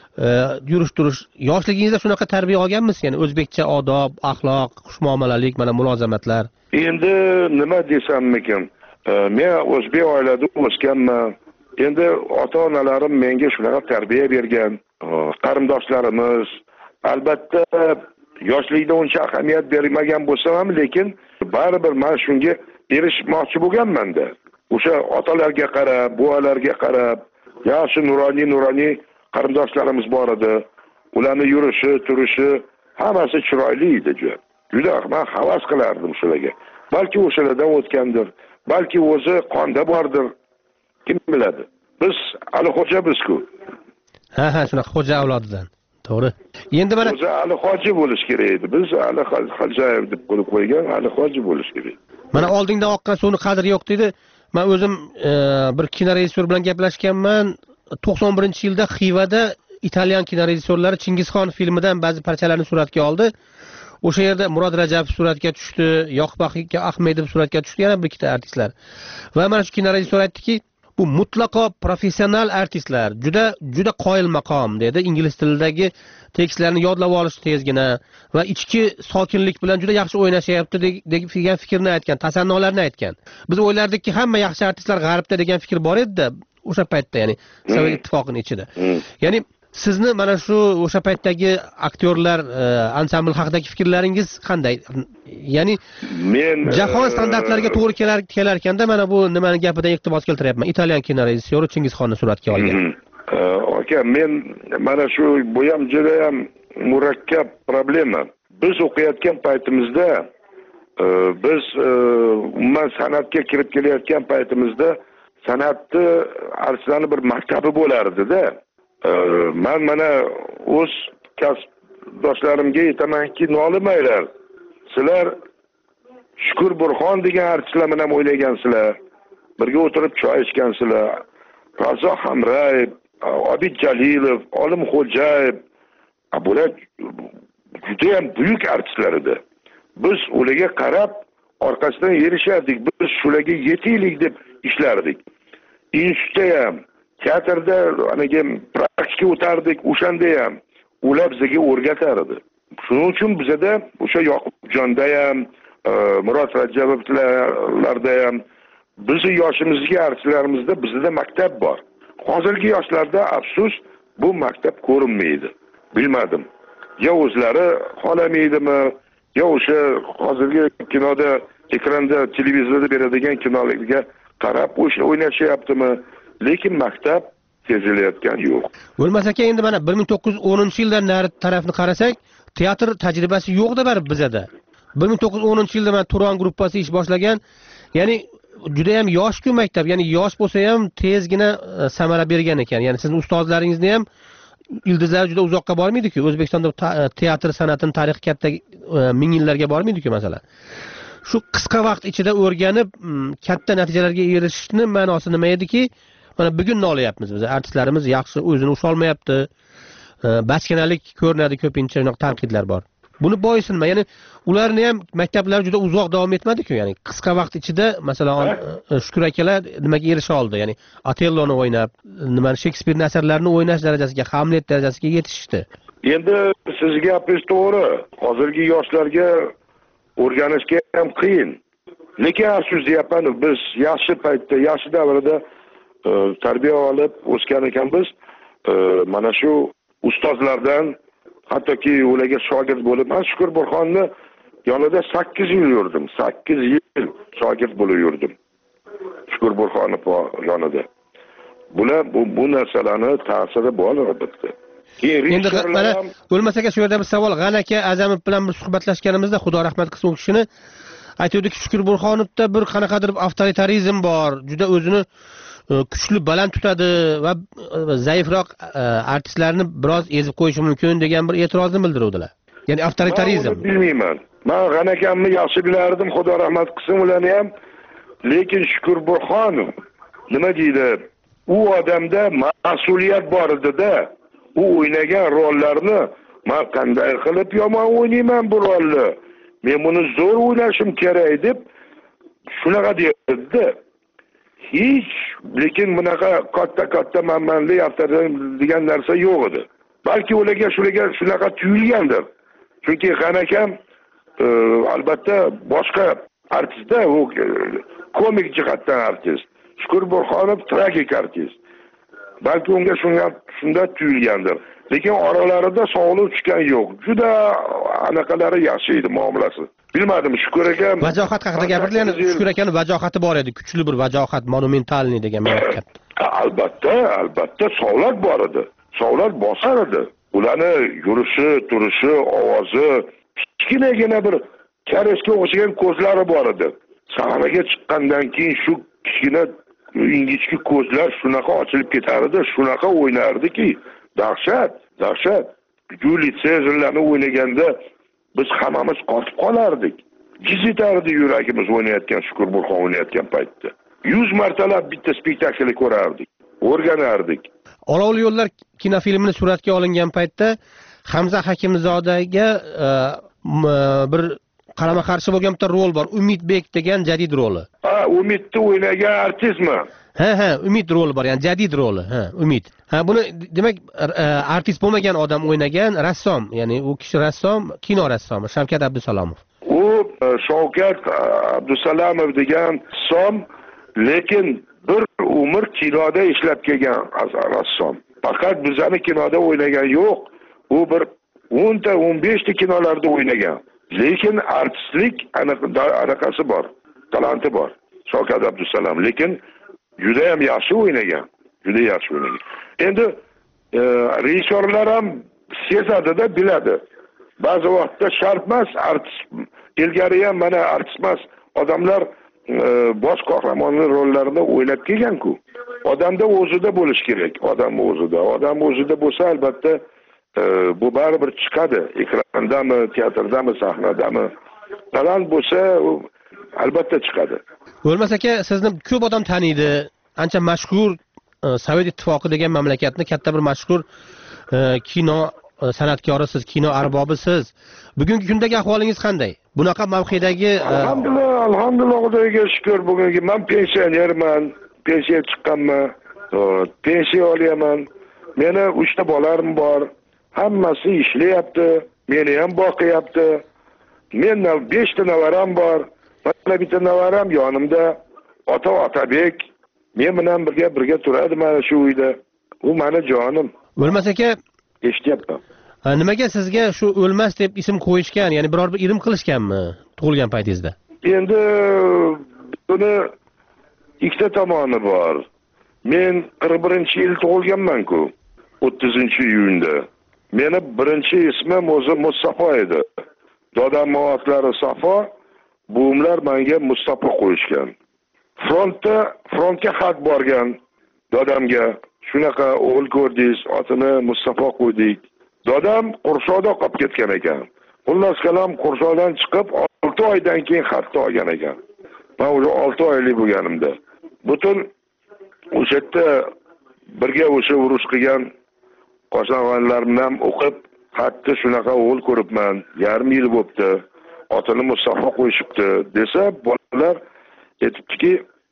yurish turish. Yoshligingizda shunaqa tarbiya olganmisiz? Ya'ni o'zbekcha odob, axloq, xushmuomalalik, mana mulozamatlar. Endi nima desammikin? Men o'zbek oilada o'sganman. Endi ota-onalarim menga shunaqa tarbiya bergan. Qarindoshlarimiz albatta yoshlikda uncha ahamiyat bermagan bo'lsam ham, lekin baribir men shunga erishmoqchi bo'lganman-da. O'sha otalarga qarab, buvalarga qarab, yaxshi nuroniy qarindoshlarimiz bor edi. Ularning yurishi, turishi hammasi chiroyli edi. Juda men havas qilardim shularga. Balki o'shalardan o'tgandir, balki o'zi qonda bordir. Kim biladi? Biz Alixo'ja biz-ku. Ha, shunaqa xo'ja avlodidan. To'g'ri. Endi mana o'zi Alixo'ji bo'lish kerak edi. Biz Alixo'jayev deb qo'ygan, Alixo'ji bo'lish kerak. Mana oldingda oqqan suvni qadri yo'q dedi. Men o'zim bir kinorejissyor bilan gaplashganman. 91-yilda Xivada italyan kinorejissyorlari Chingizxon filmidan ba'zi parchalarni suratga oldi. O'sha yerda Murod Rajabov suratga tushdi, Yoqub Ahmedov suratga tushdi, yana bir ikkita artistlar. Va mana shu kinorejissyor aytdiki, bu mutlaqo professional artistlar, juda qoyil maqom dedi. Ingliz tilidagi tekstlarni yodlab olish tezgina va ichki sokinlik bilan juda yaxshi o'ynashyapti degan fikrni aytgan, tasannolarni aytgan. Biz o'ylardikki, hamma yaxshi artistlar g'arbda degan fikr bor edi-da, o'sha paytda, ya'ni Sovet ittifoqining ichida. Ya'ni sizni mana shu o'sha paytdagi aktyorlar ansambl haqidagi fikrlaringiz qanday? Ya'ni men jahon standartlariga to'g'ri kelar ekanda, mana bu nimani gapidan iqtibos keltiryapman. Italyan kinorejissyori Chingizxonni suratga olgan. Aka, men mana shu bu ham juda ham murakkab problema. Biz o'qiyotgan paytimizda, biz umuman san'atga kirib kelayotgan paytimizda san'atni arslani bir maktabi bo'lardi-da. Men mana o'z kasbdoshlarimga aytamanki, nolimanglar. Sizlar Shukur Burxon degan artistlar bilan o'ylagansizlar. Birga o'tirib choy ichgansizlar. Razo Hamrayev, Obid Jalilov, Olim Xo'jayev, bular juda ham buyuk artistlar edi. Biz ularga qarab orqasidan erishardik. Biz shularga yetaylik deb ishlardik. Institutda ham, teatrda aniga praktika o'tardik, o'shanda ham ular bizga o'rgatardi. Shuning uchun bizda o'sha Yoqubjonda ham, Murod Rajabovlarda ham bizni yoshimizga artistlarimizda bizda maktab bor. Hozirgi yoshlarda afsus bu maktab ko'rinmaydi. Bilmadim. Ya o'zlari xolamaydimi, ya o'sha hozirgi kinoda, ekranda, televizorda beradigan kinolarga qarab o'sha o'ynashyaptimi? Lekin maktab sezilayotgan yo'q. O'lmas aka, endi mana 1910-yildan nari tarafni qarasak, teatr tajribasi yo'q-da baribir bizda. 1910-yilda men Turon gruppasi ish boshlagan. Ya'ni juda ham yosh-ku maktab, ya'ni yosh bo'lsa ham tezgina samara bergan ekan. Ya'ni sizning ustozlaringizni ham ildizlar juda uzoqqa bormaydi-ku. O'zbekistonda teatr san'atining tarixi katta ming yillarga bormaydi-ku masalan. Shu qisqa vaqt ichida o'rganib, katta natijalarga erishishni ma'nosi nima ediki? Mana bugun nolayapmiz biz. Artistlarimiz yaxshi o'zini usha olmayapti. Bachkanalik ko'rinadi, ko'pincha shunaqa tanqidlar bor. Buni boisi nima? Ya'ni ularni ham maktablar juda uzoq davom etmadi-ku, ya'ni qisqa vaqt ichida masalan Shukur akalar nimaga erisha oldi? Ya'ni Otelloni o'ynab, nimani Shekspir asarlarini o'ynash darajasiga, Hamlet darajasiga yetishdi. Endi sizga gapingiz to'g'ri. Hozirgi yoshlarga o'rganishga ham qiyin. Lekin afsus deyapman, biz yaxshi paytda, yaxshi davrda tarbiya olib o'sgan ekanmiz. Mana shu ustozlardan hattoki ularga shogird bo'lib, men Shukur Burxonni yonida 8 yil yurdim. 8 yil shogird bo'lib yurdim. Shukur Burhonov yonida. Bular bu narsalarni ta'siri bor albatta. Endi mana bo'lmasa shu yerda bir savol, G'ani aka Azamov bilan bir suhbatlashganimizda, Xudo rahmat qilsin, u kishini aytuvdik, Shukur Burhonovda bir qanaqadir avtoritarizm bor, juda o'zini kuchli baland tutadi va zaifroq artistlarni biroz ezib qo'yishi mumkin degan bir e'tirozni bildiruvdilar. Ya'ni avtoritarizm. Men bilmayman. Men G'ani akamni yaxshi bilardim, Xudo rahmat qilsin ularni ham. Lekin Shukur Burhonov nima deydi? U odamda mas'uliyat bor edi-da. U o'ynagan rollarni men qanday qilib yomon o'ynayman bu rolni. Men buni zo'r o'ynashim kerak deb shunaqa derdi. Hech, lekin bunaqa katta manmanli avtorizm degan narsa yo'q edi. Balki ularga shunaqa tuyulgandir. Chunki G'ani akam albatta boshqa artistda, u komik jihatdan artist. Shukur Burhonov tragik artist. Balki unga shunda tuyulgandir. Lekin oralarida sog'liq tushgan yo'q. Juda anaqalari yaxshi edi muomalasi. Bilmadim, Shukur aka vajohat haqida gapirdilar. Shukur akaning vajohati bor edi, kuchli bir vajohat, monumentalniy degan ma'noda. Albatta savlat bor edi. Savlat bosar edi. Ularni yurishi, turishi, ovozi, kichkinagina bir karashga o'xshagan ko'zlari bor edi. Sahnaga chiqqandan keyin shu kichkina ingichka ko'zlar shunaqa ochilib ketardi, shunaqa o'ynardiki, dahshat. Juli Sezarlarni o'ynaganda biz hammamiz qotib qolardik. Jiz etardi yuragimiz o'ynayotgan, Shukur Burhon o'ynayotgan paytda. 100 martalab bitta spektaklni ko'rardik, o'rganardik. Olovli yo'llar kinofilmini suratga olingan paytda Hamza Hakimzodaga bir qarama-qarshi bo'lgan bitta rol bor. Umidbek degan jadid roli. Umidni o'ynagan artistmi? Ha, Umid roli bor, ya'ni jadid roli. Umid. Buni demak artist bo'lmagan odam o'ynagan rassom, ya'ni u kishi rassom, kino rassomi Shavkat Abdusalomov. U Shavkat Abdusalomov degan rassom, lekin bir umr kinoda ishlab kelgan rassom. Faqat bizani kinoda o'ynagan yo'q. U bir 10 ta 15 ta kinolarda o'ynagan. Lekin artistlik anaqasi bor, talanti bor. Shavkat Abdusalom, lekin juda ham yaxshi o'ynagan. Endi rejissyorlar ham sezadi-da, biladi. Ba'zi vaqtda shart emas, artist ilgari ham mana artist emas odamlar bosh qahramonning rollarini o'ynab kelgan-ku. Odamda o'zida bo'lish kerak, odam o'zida bo'lsa albatta bu baribir chiqadi. Ekrandami, teatrdami, sahnadami. Talant bo'lsa albatta chiqadi. Bo'lmasa aka, sizni ko'p odam taniydi. Ancha mashhur Sovet ittifoqi degan mamlakatni katta bir mashhur kino san'atkorisiz, kino arbobisiz. Bugungi kundagi ahvolingiz qanday? Bunaqa mavqedagi Alhamdulillah, Xudoga shukr, bugungi men pensionerman, pensiya chiqqanman, pensiya olyapman. Meni 3 ta bolarim bor. Hammasi ishlayapti, meni ham boqyapti. Mendan 5 ta navaram bor. Mana bitta navaram yonimda, Otabek. Men bilan birga turadi mana shu uyda. U meni jonim. Bo'lmasa aka, eshityapman. Nimaga sizga shu O'lmas deb ism qo'yishgan? Ya'ni biror bir irim qilishganmi tug'ilgan paytingizda? Endi buni ikkita tomoni bor. Men 41-yil tug'ilganman-ku, 30-iyunda. Meni birinchi ismim o'zi Mustafa edi. Dadamning otlari Safo, buvimlar menga Mustafa qo'yishgan. Frontga xat borgan dadamga, shunaqa o'g'il ko'rdingiz, otini Mustafa qo'ydik. Dadam Qurshoda qolib ketgan ekan. Xullas kalom Qurshodan chiqib 6 oydan keyin xatni olgan ekan. Men o'sha 6 oylik bo'lganimda. Butun o'sha yerda birga o'sha urush qilgan qo'shnilarim ham o'qib, xatni shunaqa o'g'il ko'ribman. Yarim yil bo'pti. Otini Mustafa qo'yishibdi desa, bolalar aytibdiki,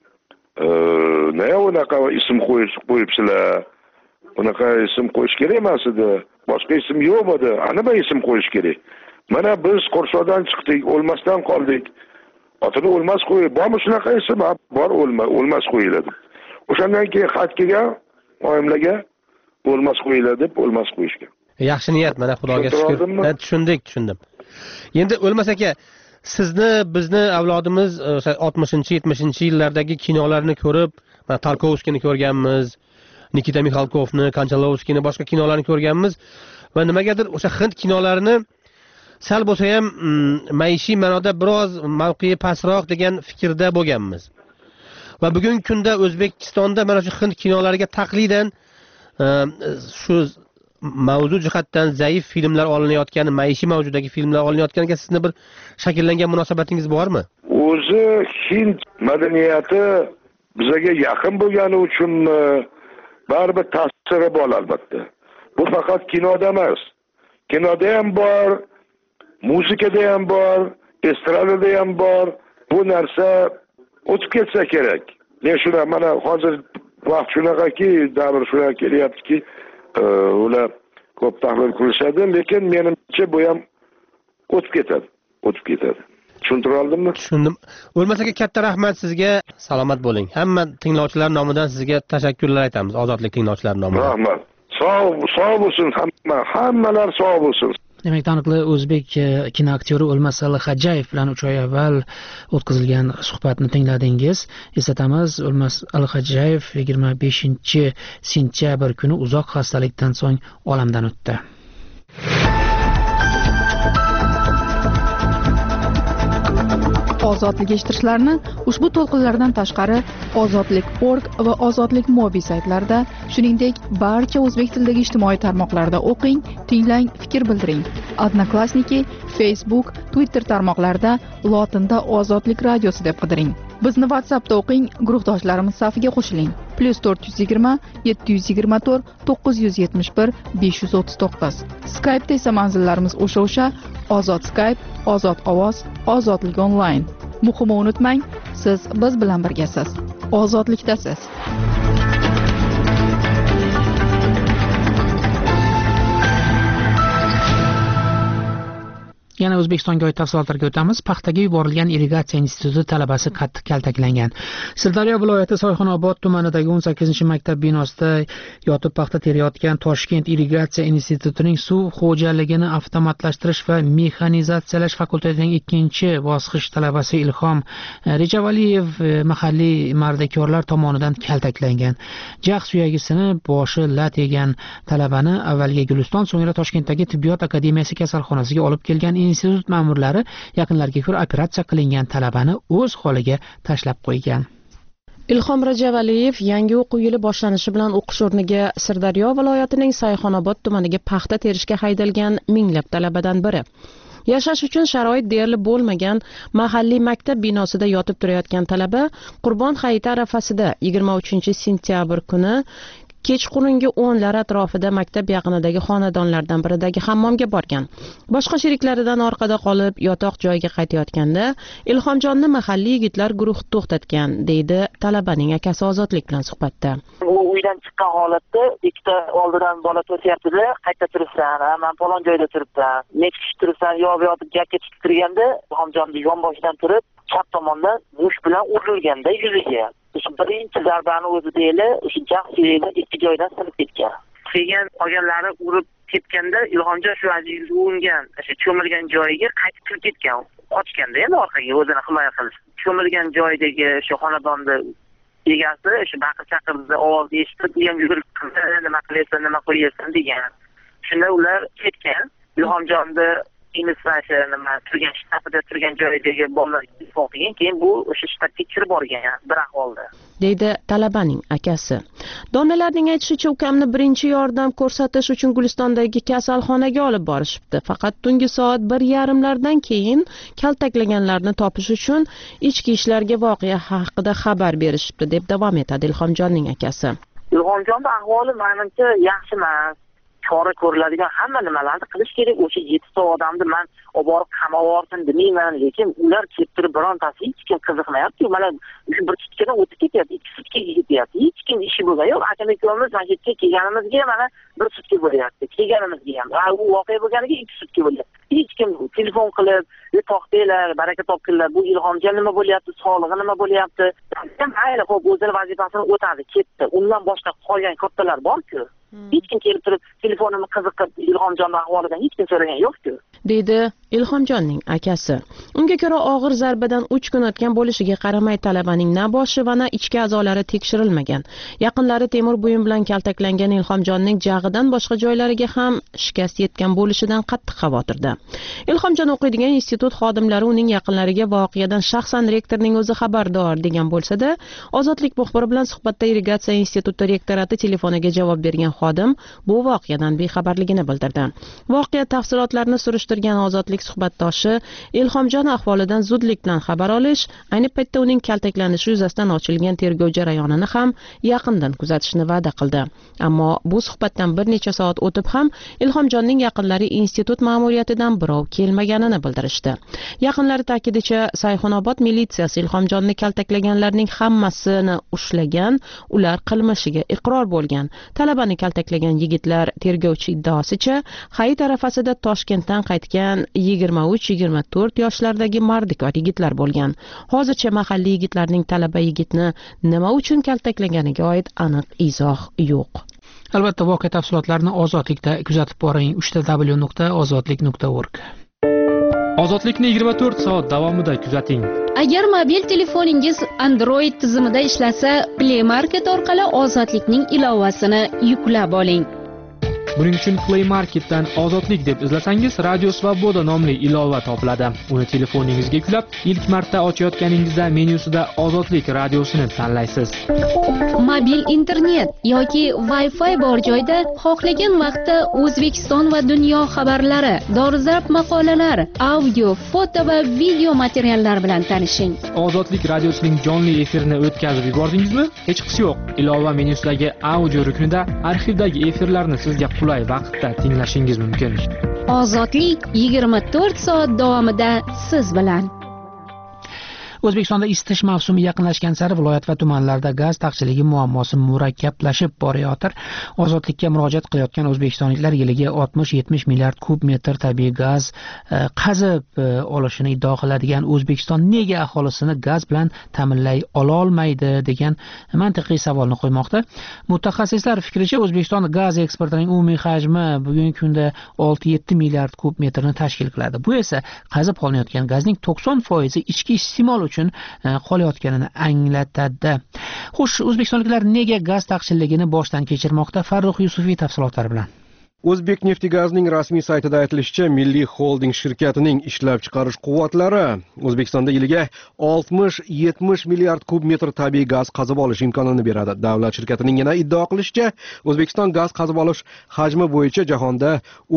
nega unaqa ism qo'yibsizlar? Unaqa ism qo'yish kerak emas edi. Boshqa ism yo'q edi. Nima ism qo'yish kerak? Mana biz Qo'rshodan chiqdik, O'lmasdan qoldik. Otini O'lmas qo'yib, bormi shunaqa ism? Bor, O'lmas qo'yiladi. O'shandan keyin xat kelgan oyimlarga O'lmas qo'yiladi deb O'lmas qo'yishgan. Yaxshi niyat, mana Xudoga shukr. Tushundim. Endi O'lmas aka, sizni bizni avlodimiz 60-70 yillardagi kinolarni ko'rib, Tarkovskiyni ko'rganmiz, Nikita Mixalkovni, Konchalovskiyni, boshqa kinolarni ko'rganmiz va nimagadir o'sha hind kinolarini sal bo'lsa ham maishiy ma'noda biroz mavqei pastroq degan fikrda bo'lganmiz. Va bugungi kunda O'zbekistonda mana shu hind kinolariga taqlidan shu mavzu jihatdan zaif filmlar olinayotgani, maishiy mavjudagi filmlar olinayotganiga sizni bir shakllangan munosabatingiz bormi? O'zi hind madaniyati bizga yaqin bo'lgani uchun baribir ta'siri bor albatta. Bu faqat kinoda emas. Kinoda ham bor, muzikada ham bor, estradada ham bor. Bu narsa o'tib ketsa kerak. Men shuna mana hozir vaqt shunaqaki, davr shunaqa kelyaptiki, ular ko'p tahlil qilishadi, lekin menimcha bu ham o'tib ketadi. Tushuntira oldimmi? Tushundim. O'lmasaga katta rahmat sizga. Salomat bo'ling. Hamma tinglovchilar nomidan sizga tashakkurlar aytamiz. Ozodlik tinglovchilari nomidan. Rahmat. Sog' bo'lsin hammalar sog' bo'lsin. Demak, taniqli o'zbek kinoaktyori O'lmas Alixojayev bilan 3 oy avval o'tkazilgan suhbatni tingladingiz. Eslatamiz, O'lmas Alixojayev 25-sentyabr kuni uzoq xastalikdan so'ng olamdan o'tdi. Ozodlik eshittirishlarni ushbu to'lqinlardan tashqari ozodlik.org va ozodlik mobi saytlarida, shuningdek barcha o'zbek tilidagi ijtimoiy tarmoqlarda o'qing, tinglang, fikr bildiring. Odnoklassniki, Facebook, Twitter tarmoqlarida lotinda Ozodlik radiosi deb qidiring. Bizni WhatsAppda o'qing, guruhdoshlarimiz safiga qo'shiling. +420 724 971 539. Skype'da esa manzillarimiz o'sha Ozod Skype, Ozod ovoz, Ozodlik onlayn. Muhimi unutmang, siz biz bilan birgasiz. Ozodlikdasiz. Yana O'zbekistonga oid tafsilotlarga o'tamiz. Paxtaga yuborilgan irrigatsiya instituti talabasi qattiq kaltaklangan. Sirdaryo viloyati Soyxonobod tumanidagi 18-maktab binosida yotib paxta terayotgan Toshkent irrigatsiya institutining suv xo'jaligini avtomatlashtirish va mexanizatsiyalash fakultetining 2-bosqich talabasi Ilhom Rejavaliyev mahalliy mardikorlar tomonidan kaltaklangan. Jag' suyagisini boshi lat yegan talabani avvaliga Guliston, so'ngra Toshkentdagi tibbiyot akademiyasi kasalxonasiga olib kelgan institut ma'murlari yaqinlarga ko'ra operatsiya qilingan talabani o'z holiga tashlab qo'ygan. Ilhom Rajavaliyev yangi o'quv yili boshlanishi bilan o'qish o'rniga Sirdaryo viloyatining Sayxonobod tumaniga paxta terishga haydalgan minglab talabadan biri. Yashash uchun sharoit deyarli bo'lmagan mahalliy maktab binosida yotib turayotgan talaba Qurbon hayiti arafasida 23-sentyabr kuni kechqurungi 10lar atrofida maktab yaqinidagi xonadonlardan biridagi hammomga borgan. Boshqa sheriklaridan orqada qolib, yotoq joyiga qaytayotganda Ilhomjonni mahalliy yigitlar guruhi to'xtatgan, deydi talabaning akasi Ozodlik bilan suhbatda. U uydan chiqqan holatda ikkita oldidan bola to'syapti-da, qayta turibsan, men falon joyda turibman, necha kishi turibsan, yotib gapga chiqib turganda Ilhomjonni yonboshidan turib, chap tomondan mush bilan urilganda yuziga. O'sha birinchi zarbani o'zi deyli, o'sha jag' suyagi ikki joydan sinib ketgan. Keyin qolganlari urib ketganda Ilhomjon shu aziz uringan, o'sha cho'milgan joyiga qaytib kirib ketgan. Qochganda endi orqaga o'zini himoya qilish. Cho'milgan joydagi shu xonadonda egasi o'sha baqir-chaqirni ovozni eshitib, u ham yugurib chiqdi, nima qilyapsan, nima qo'yyapsan degan. Shunda ular ketgan. Ilhomjonni turgan shtabida turgan joyidagi bolalar ittifoqiga keyin bu o'sha shtabga kirib borgan bir ahvolda, deydi talabaning akasi. Donalarning aytishicha, ukamni birinchi yordam ko'rsatish uchun Gulistondagi kasalxonaga olib borishibdi. Faqat tungi soat 1:30lardan keyin kaltaklaganlarni topish uchun ichki ishlarga voqea haqida xabar berishibdi, deb davom etadi Ilhomjonning akasi. Ilhomjonning ahvoli menimcha yaxshi emas. Chora ko'riladigan hamma nimalarni qilish kerak. O'sha 7 ta odamni men olib borib qamab yuborsin demayman, lekin ular kelib turib birontasi hech kim qiziqmayapti. Mana shu bir sutkadan o'tib ketyapti, 2 sutka ketyapti. Hech kim ishi bo'lgan yo'q. Akamiz masjidga kelganimizga mana bir sutka bo'lyapti. Kelganimizga ham. U voqea bo'lganiga 2 sutka bo'lyapti. Hech kim telefon qilib, "To'xtanglar, baraka topinglar. Bu Ilhomjon nima bo'lyapti? Sog'lig'i nima bo'lyapti?" Mayli, xo'p, o'zini vazifasini o'tadi, ketdi. Undan boshqa qolgan kattalar bor-ku. Hech kim kelib turib telefonimni qiziqib Ilhomjonning ahvolidan hech kim so'ragan yo'q-ku, deydi Ilhomjonning akasi. Unga ko'ra og'ir zarbadan 3 kun o'tgan bo'lishiga qaramay talabaning na boshi va na ichki a'zolari tekshirilmagan. Yaqinlari temir buyum bilan kaltaklangan Ilhomjonning jag'idan boshqa joylariga ham shikast yetgan bo'lishidan qattiq xavotirda. Ilhomjon o'qiydigan institut xodimlari uning yaqinlariga voqeadan shaxsan rektorning o'zi xabardor degan bo'lsa-da, Ozodlik muxbiri bilan suhbatda irrigatsiya instituti rektorati telefoniga javob bergan xodim bu voqeadan bexabarligini bildirdi. Voqea tafsilotlarini surishtirgan Ozodlik suhbatdoshi Ilhomjon ahvolidan zudlik bilan xabar olish, ayni paytda uning kaltaklanishi yuzasidan ochilgan tergov jarayonini ham yaqindan kuzatishni va'da qildi. Ammo bu suhbatdan bir necha soat o'tib ham Ilhomjonning yaqinlari institut ma'muriyatidan birov kelmaganini bildirishdi. Yaqinlari ta'kidicha, Sayxunobod militsiyasi Ilhomjonni kaltaklaganlarning hammasini ushlagan, ular qilmishiga iqror bo'lgan. Talabani kaltaklagan yigitlar tergovchi iddaosicha hayit arafasida Toshkentdan qaytgan 23-24 yoshlardagi mardikor yigitlar bo'lgan. Hozircha mahalliy yigitlarning talaba yigitni nima uchun kaltaklaganiga oid aniq izoh yo'q. Albatta, voqea tafsilotlarini Ozodlikda kuzatib boring. www.ozodlik.org. Ozodlikni 24 soat davomida kuzating. Agar mobil telefoningiz Android tizimida ishlasa, Play Market orqali Ozodlikning ilovasini yuklab oling. Buning uchun Play Marketdan Ozodlik deb izlasangiz, Radio Svoboda nomli ilova topiladi. Uni telefoningizga yuklab, ilk marta ochayotganingizda menyusida Ozodlik radiosini tanlaysiz. Mobil internet yoki Wi-Fi bor joyda xohlagan vaqtda O'zbekiston va dunyo xabarlari, dolzarb maqolalar, audio, foto va video materiallar bilan tanishing. Ozodlik radiosining jonli efirini o'tkazib yubordingizmi? Hech qisi yo'q. Ilova menyusidagi audio ruknida arxivdagi efirlarni sizga qulay vaqtda tinglashingiz mumkin. Ozodlik 24 soat davomida siz bilan. O'zbekistonda isitish mavsumi yaqinlashgan sari viloyat va tumanlarda gaz taqchilligi muammosi murakkablashib borayotir. Ozodlikka murojaat qilayotgan o'zbekistonliklar yiliga 60-70 milliard kub metr tabiiy gaz qazib olishini iddao qiladigan O'zbekiston nega aholisini gaz bilan ta'minlay ololmaydi degan mantiqiy savolni qo'ymoqda. Mutaxassislar fikricha, O'zbekiston gaz eksportining umumiy hajmi bugungi kunda 6-7 milliard kub metrni tashkil qiladi. Bu esa qazib olinayotgan gazning 90% ichki iste'mol uchun qolayotganini anglatadi. Xo'sh, o'zbekistonliklar nega gaz taqchilligini boshdan kechirmoqda? Farruh Yusufiy tafsilotlari bilan. O'zbekneftgazning rasmiy saytida aytilishicha, Milliy holding shirkatining ishlab chiqarish quvvatlari O'zbekistonda yiliga 60-70 milliard kub metr tabiiy gaz qazib olish imkonini beradi. Davlat shirkatining yana iddao qilishicha, O'zbekiston gaz qazib olish hajmi bo'yicha jahonda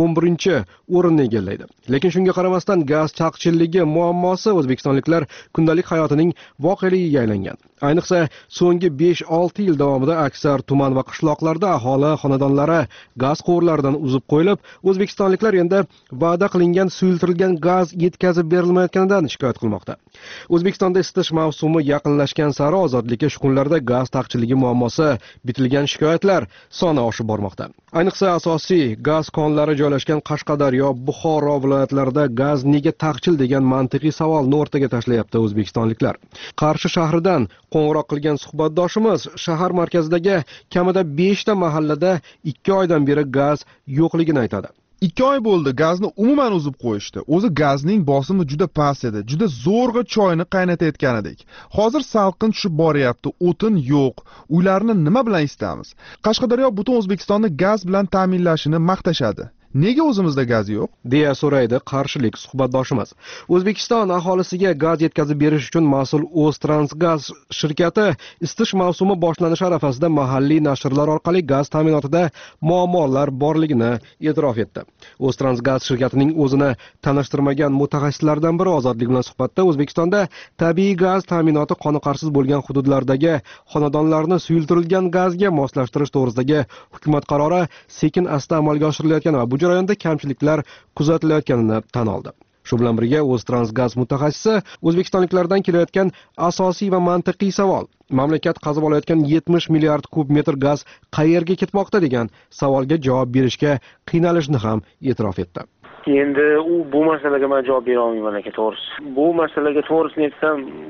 11-o'rinni egallaydi. Lekin shunga qaramasdan gaz taqchilligi muammosi o'zbekistonliklar kundalik hayotining voqeligiga aylangan. Ayniqsa, so'nggi 5-6 yil davomida aksar tuman va qishloqlarda aholi xonadonlari gaz quvurlaridan uzib qo'yilib, o'zbekistonliklar endi va'da qilingan suyultirilgan gaz yetkazib berilmayotganidan shikoyat qilmoqda. O'zbekistonda isitish mavsumi yaqinlashgan sari ozodlikka shu kunlarda gaz taqchilligi muammosi bitilgan shikoyatlar soni oshib bormoqda. Ayniqsa asosiy gaz konlari joylashgan Qashqadaryo, Buxoro viloyatlarida gaz nega taqchil degan mantiqiy savolni o'rtaga tashlayapti o'zbekistonliklar. Qarshi shahridan qo'ng'iroq qilgan suhbatdoshimiz shahar markazidagi kamida 5 ta mahallada 2 oydan beri gaz yo'qligini aytadi. 2 oy bo'ldi gazni umuman uzib qo'yishdi. O'zi gazning bosimi juda past edi. Juda zo'rg'a choyni qaynatayotgan edik. Hozir salqin tushib boryapti. O'tin yo'q. Uylarni nima bilan isitamiz? Qashqadaryo butun O'zbekistonni gaz bilan ta'minlashini maqtashadi. Nega o'zimizda gaz yo'q? deya so'raydi qarshilik suhbatdoshimiz. O'zbekiston aholisiga gaz yetkazib berish uchun mas'ul O'ztransgaz shirkati isitish mavsumi boshlanishi arafasida mahalliy nashrlar orqali gaz ta'minotida muammolar borligini e'tirof etdi. O'ztransgaz shirkatining o'zini tanishtirmagan mutaxassislardan biri Ozodlik bilan suhbatda O'zbekistonda tabiiy gaz ta'minoti qoniqarsiz bo'lgan hududlardagi xonadonlarni suyultirilgan gazga moslashtirish to'g'risidagi hukumat qarori sekin-asta amalga oshirilayotgan va bu jarayonda kamchiliklar kuzatilayotganini tan oldi. Shu bilan birga O'ztransgaz mutaxassisi O'zbekistonliklardan kelayotgan asosiy va mantiqiy savol, mamlakat qazib olayotgan 70 milliard kub metr gaz qayerga ketmoqda degan savolga javob berishga qiynalishni ham e'tirof etdi. Endi bu masalaga men javob bera olmayman aka, to'g'risi. Bu masalaga to'g'risini aytsam,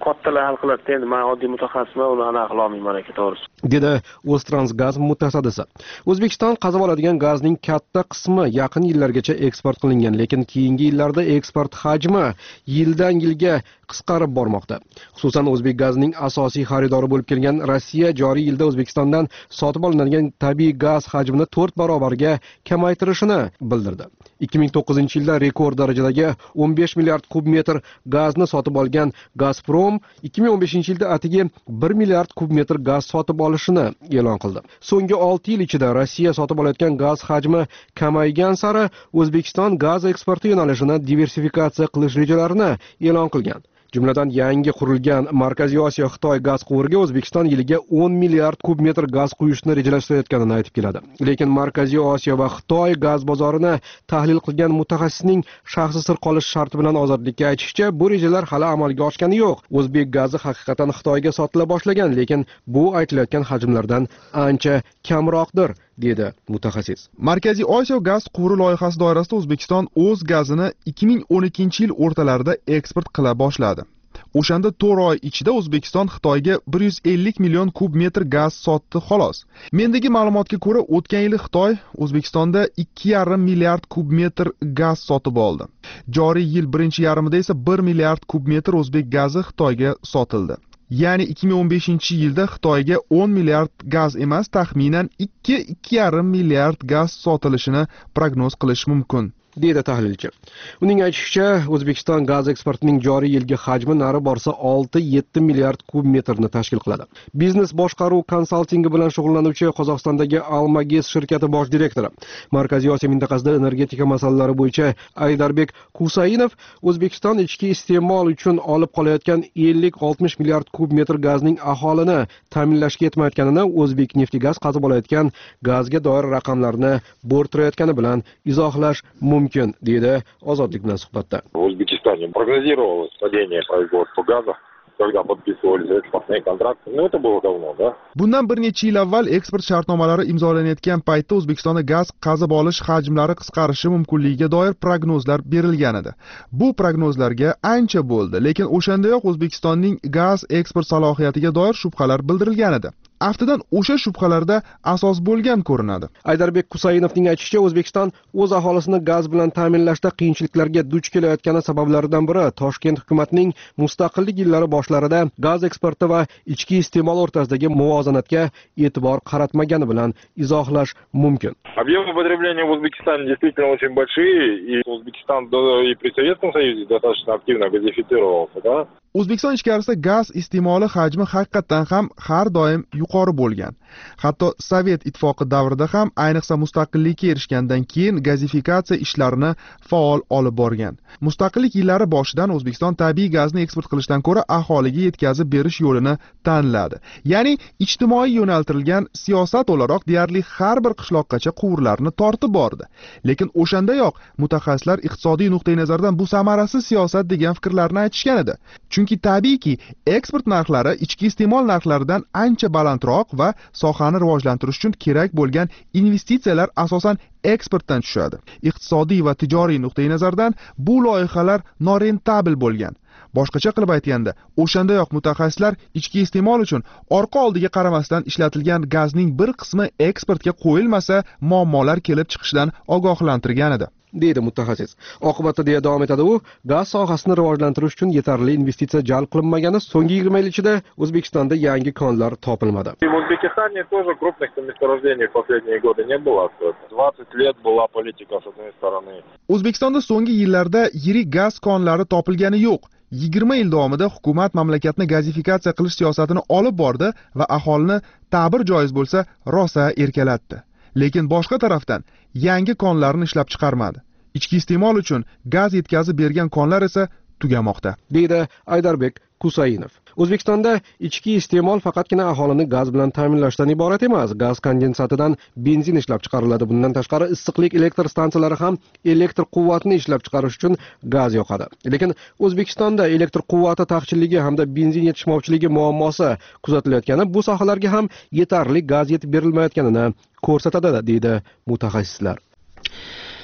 kattalar hal qiladi. Endi men oddiy mutaxassisman, uni aniq qila olmayman aka, to'g'risi. Dedi O'ztransgaz mutasaddisi. O'zbekiston qazib oladigan gazning katta qismi yaqin yillargacha eksport qilingan, lekin keyingi yillarda eksport hajmi yildan yilga qisqarib bormoqda. Xususan, o'zbek gazining asosiy xaridori bo'lib kelgan Rossiya joriy yilda O'zbekistondan sotib olinadigan tabiiy gaz hajmini 4 barobarga kamaytirishini bildirdi. 2009-yilda rekord darajadagi 15 milliard kub metr gazni sotib olgan Gazprom 2015-yilda atigi 1 milliard kub metr gaz sotib olishini e'lon qildi. So'nggi 6 yil ichida Rossiya sotib olayotgan gaz hajmi kamaygan sari O'zbekiston gaz eksporti yo'nalishini diversifikatsiya qilish rejalarini e'lon qilgan. Jumladan yangi qurilgan Markaziy Osiyo Xitoy gaz quvuriga O'zbekiston yiliga 10 milliard kub metr gaz quyishni rejalashtirayotganini aytib keladi. Lekin Markaziy Osiyo va Xitoy gaz bozorini tahlil qilgan mutaxassisning shaxsi sir qolish sharti bilan ozodlikka aytishicha, bu rejalar hali amalga oshgani yo'q. O'zbek gazi haqiqatan Xitoyga sotila boshlagan, lekin bu aytilayotgan hajmlardan ancha kamroqdir, dedi mutaxassis. Markaziy Osiyo gaz quvuri loyihasi doirasida O'zbekiston o'z gazini 2012-yil o'rtalarida eksport qila boshladi. O'shanda 4 oy ichida O'zbekiston Xitoyga 150 million kub metr gaz sotdi xolos. Mendagi ma'lumotga ko'ra, o'tgan yili Xitoy O'zbekistonda 2,5 milliard kub metr gaz sotib oldi. Joriy yil birinchi yarmida esa 1 milliard kub metr o'zbek gazi Xitoyga sotildi. Ya'ni 2015-yilda Xitoyga 10 milliard gaz emas, taxminan 2-2,5 milliard gaz sotilishini prognoz qilish mumkin, deydi tahlilchi. Uning aytishicha, O'zbekiston gaz eksportining joriy yilgi hajmi nari borsa 6-7 milliard kub metrni tashkil qiladi. Biznes boshqaruv konsaltingi bilan shug'ullanuvchi Qozog'istondagi Almagez shirkati bosh direktori, Markaziy Osiyo mintaqasida energetika masalalari bo'yicha Aydarbek Kusayinov O'zbekiston ichki iste'mol uchun olib qolayotgan 50-60 milliard kub metr gazning aholini ta'minlashga yetmayotganini, O'zbek neftigaz qazib olayotgan gazga doir raqamlarni bo'rtirayotgani bilan izohlash mumkin, dedi Ozodlik bilan suhbatda. В Узбекистане прогнозировалось падение производства газа, когда подписывались экспортные контракты. Но это было давно, да? Bundan bir necha yil avval eksport shartnomalari imzolanayotgan paytda O'zbekistonda gaz qazib olish hajmlari qisqarishi mumkinligiga doir prognozlar berilgan edi. Bu prognozlarga ancha bo'ldi, lekin o'shandayoq O'zbekistonning gaz eksport salohiyatiga doir shubhalar bildirilgan edi. Aftidan o'sha shubhalarda asos bo'lgan ko'rinadi. Aydarbek Kusayinovning aytishicha, O'zbekiston o'z aholisini gaz bilan ta'minlashda qiyinchiliklarga duch kelayotgani sabablaridan biri Toshkent hukumatining mustaqillik yillari boshlarida gaz eksporti va ichki iste'mol o'rtasidagi muvozanatga e'tibor qaratmagani bilan izohlash mumkin. Объемы потребления в Узбекистане действительно очень большие, и Узбекистан и при Советском Союзе достаточно активно газифицировался, да? O'zbekiston ichkarisida gaz iste'moli hajmi haqiqatan ham har doim yuqori bo'lgan. Hatto Sovet ittifoqi davrida ham, ayniqsa mustaqillikka erishgandan keyin gazifikatsiya ishlarini faol olib borgan. Mustaqillik yillari boshidan O'zbekiston tabiiy gazni eksport qilishdan ko'ra aholiga yetkazib berish yo'lini tanladi. Ya'ni ijtimoiy yo'naltirilgan siyosat o'laroq deyarli har bir qishloqqacha quvurlarni tortib bordi. Lekin o'shandayoq mutaxassislar iqtisodiy nuqtai nazardan bu samarasiz siyosat degan fikrlarni aytishgan edi. Chunki tabiiyki, eksport narxlari ichki iste'mol narxlaridan ancha balandroq va sohani rivojlantirish uchun kerak bo'lgan investitsiyalar asosan eksportdan tushadi. Iqtisodiy va tijoriy nuqtai nazardan bu loyihalar norentabel bo'lgan. Boshqacha qilib aytganda, o'shandayoq mutaxassislar ichki iste'mol uchun orqa oldiga qaramasdan ishlatilgan gazning bir qismi eksportga qo'yilmasa, muammolar kelib chiqishidan ogohlantirgan edi, deydi mutaxassis. Oqibatda, deya davom etadi u, gaz sohasini rivojlantirish uchun yetarli investitsiya jalb qilinmagani, so'nggi 20 yil ichida O'zbekistonda yangi konlar topilmadi. В Узбекистане тоже крупных месторождений в последние годы не было. 20 лет была политика с одной стороны. O'zbekistonda so'nggi yillarda yirik gaz konlari topilgani yo'q. 20 yil davomida hukumat mamlakatni gazifikatsiya qilish siyosatini olib bordi va aholini ta'bir joiz bo'lsa rosa erkalatdi. Lekin boshqa tarafdan yangi konlarni ishlab chiqarmadi. Ichki iste'mol uchun gaz yetkazib bergan konlar esa tugamoqda, deydi Aydarbek Kusayinov. O'zbekistonda ichki iste'mol faqatgina aholini gaz bilan ta'minlashdan iborat emas. Gaz kondensatidan benzin ishlab chiqariladi. Bundan tashqari issiqlik elektr stansiyalari ham elektr quvvatini ishlab chiqarish uchun gaz yoqadi. Lekin O'zbekistonda elektr quvvati taqchilligi hamda benzin yetishmovchiligi muammosi kuzatilayotgani bu sohalarga ham yetarli gaz yetib berilmayotganini ko'rsatadi, deydi mutaxassislar.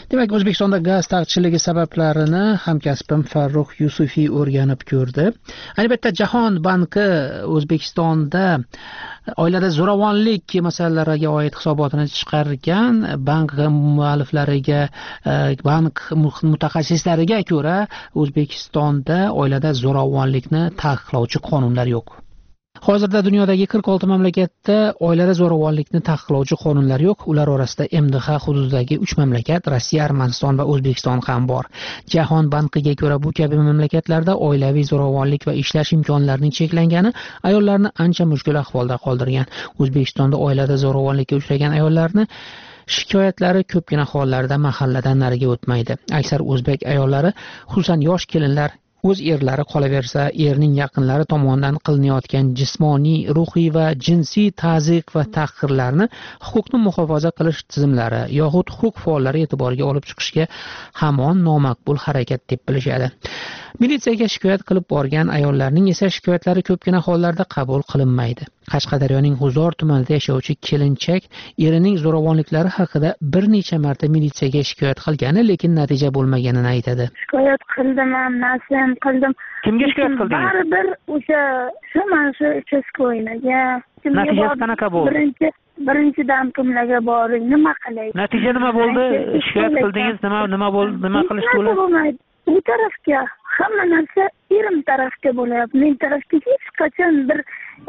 Demak, O'zbekistonda gaz taqchilligi sabablarini hamkasbim Farruh Yusufiy o'rganib ko'rdi. Albatta, Jahon banki O'zbekistonda oilada zo'ravonlik masalalariga oid hisobotini chiqargan. Bank mualliflariga, bank mutaxassislariga ko'ra, O'zbekistonda oilada zo'ravonlikni taqiqlovchi qonunlar yo'q. Hozirda dunyodagi 46 mamlakatda oilada zo'ravonlikni taqiqlovchi qonunlar yo'q. Ular orasida MDH hududidagi 3 mamlakat, Rossiya, Armaniston va O'zbekiston ham bor. Jahon bankiga ko'ra, bu kabi mamlakatlarda oilaviy zo'ravonlik va ishlash imkonlarining cheklangani ayollarni ancha mushkul ahvolda qoldirgan. O'zbekistonda oilada zo'ravonlikka uchragan ayollarni shikoyatlari ko'pgina hollarda mahalladan nariga o'tmaydi. Aksar o'zbek ayollari, xususan yosh kelinlar, o'z erlari qolaversa, erning yaqinlari tomonidan qilinayotgan jismoniy, ruhiy va jinsiy ta'ziq va tahqirlarni huquqni muhofaza qilish tizimlari yoxud huquq faollari e'tiboriga olib chiqishga hamon nomaqbul harakat deb bilishadi. Militsiyaga shikoyat qilib borgan ayollarning esa shikoyatlari ko'pgina hollarda qabul qilinmaydi. Qashqadaryoning G'uzor tumanida yashovchi kelinchak erining zo'ravonliklari haqida bir necha marta militsiyaga shikoyat qilgani, lekin natija bo'lmaganini aytadi. Shikoyat qildim, narsam qildim. Kimga shikoyat qildingiz? Baribir o'sha mana shu uchastkoynaga. Natijasi qanaqa bo'ldi? Birinchidan kimlarga boring, nima qilay? Natija nima bo'ldi? Shikoyat qildingiz, nima bo'ldi? Nima qilish bo'ldi? Bu tarafga hamma narsa erim tarafga bo'lyapti. Men tarafga hech qachon bir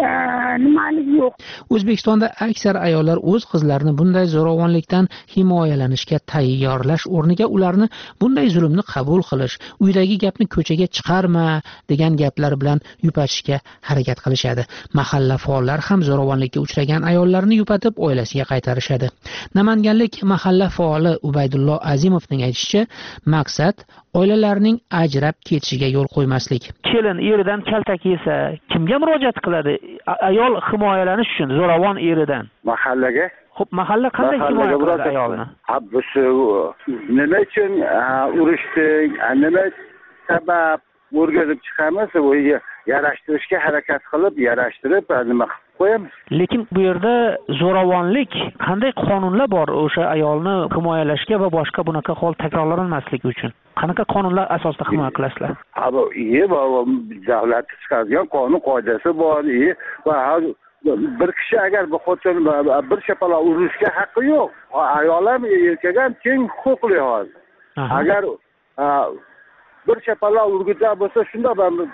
nimalik yo'q. O'zbekistonda aksar ayollar o'z qizlarini bunday zo'ravonlikdan himoyalanishga tayyorlash o'rniga ularni bunday zulmni qabul qilish, uydagi gapni ko'chaga chiqarma degan gaplar bilan yupatishga harakat qilishadi. Mahalla faollari ham zo'ravonlikka uchragan ayollarni yupatib oilasiga qaytarishadi. Namanganlik mahalla faoli Ubaydullo Azimovning aytishicha, maqsad oilalarning ajrab ketishiga yo'l qo'ymaslik. Kelin eridan kaltak yesa, kimga murojaat qiladi? Ayol himoyalanish uchun zo'ravon eridan. Mahallaga. Xo'p, mahalla qanday himoya qiladi ayolni? Nima uchun urushding? Nima sabab o'rganib chiqamiz, yarashtirishga harakat qilib, yarashtirib nima qilib qo'yamiz. Lekin bu yerda zo'ravonlik qanday qonunlar bor o'sha ayolni himoyalashga va boshqa bunaqa hol takrorlanmasligi uchun? Qanaqa qonunlar asosida himoya qilasizlar? Davlat chiqargan qonun qoidasi bor. Va bir kishi agar bir xotin bir shapaloq urishga haqqi yo'q. Ayol ham erkak ham teng huquqli hozir. Agar bir shapaloq urgizgan bo'lsa, shunda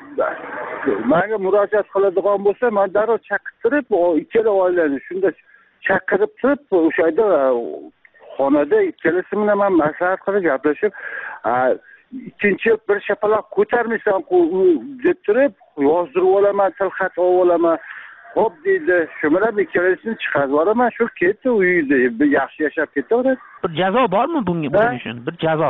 menga murojaat qiladigan bo'lsa, men darrov chaqirtirib, ikkala oilani shunda chaqirib turib, o'sha yerda xonada ikkalasi bilan men maslahat qilib gaplashib, ikkinchi bir shapaloq ko'tarmaysan deb turib, yozdirib olaman, tilxat olib olaman. Xo'p deydi, shu bilan ikkalasini chiqarib yuboraman, shu ketdi uyda, yaxshi yashab ketaveradi. Bir jazo bormi bunga uchun? Bir jazo.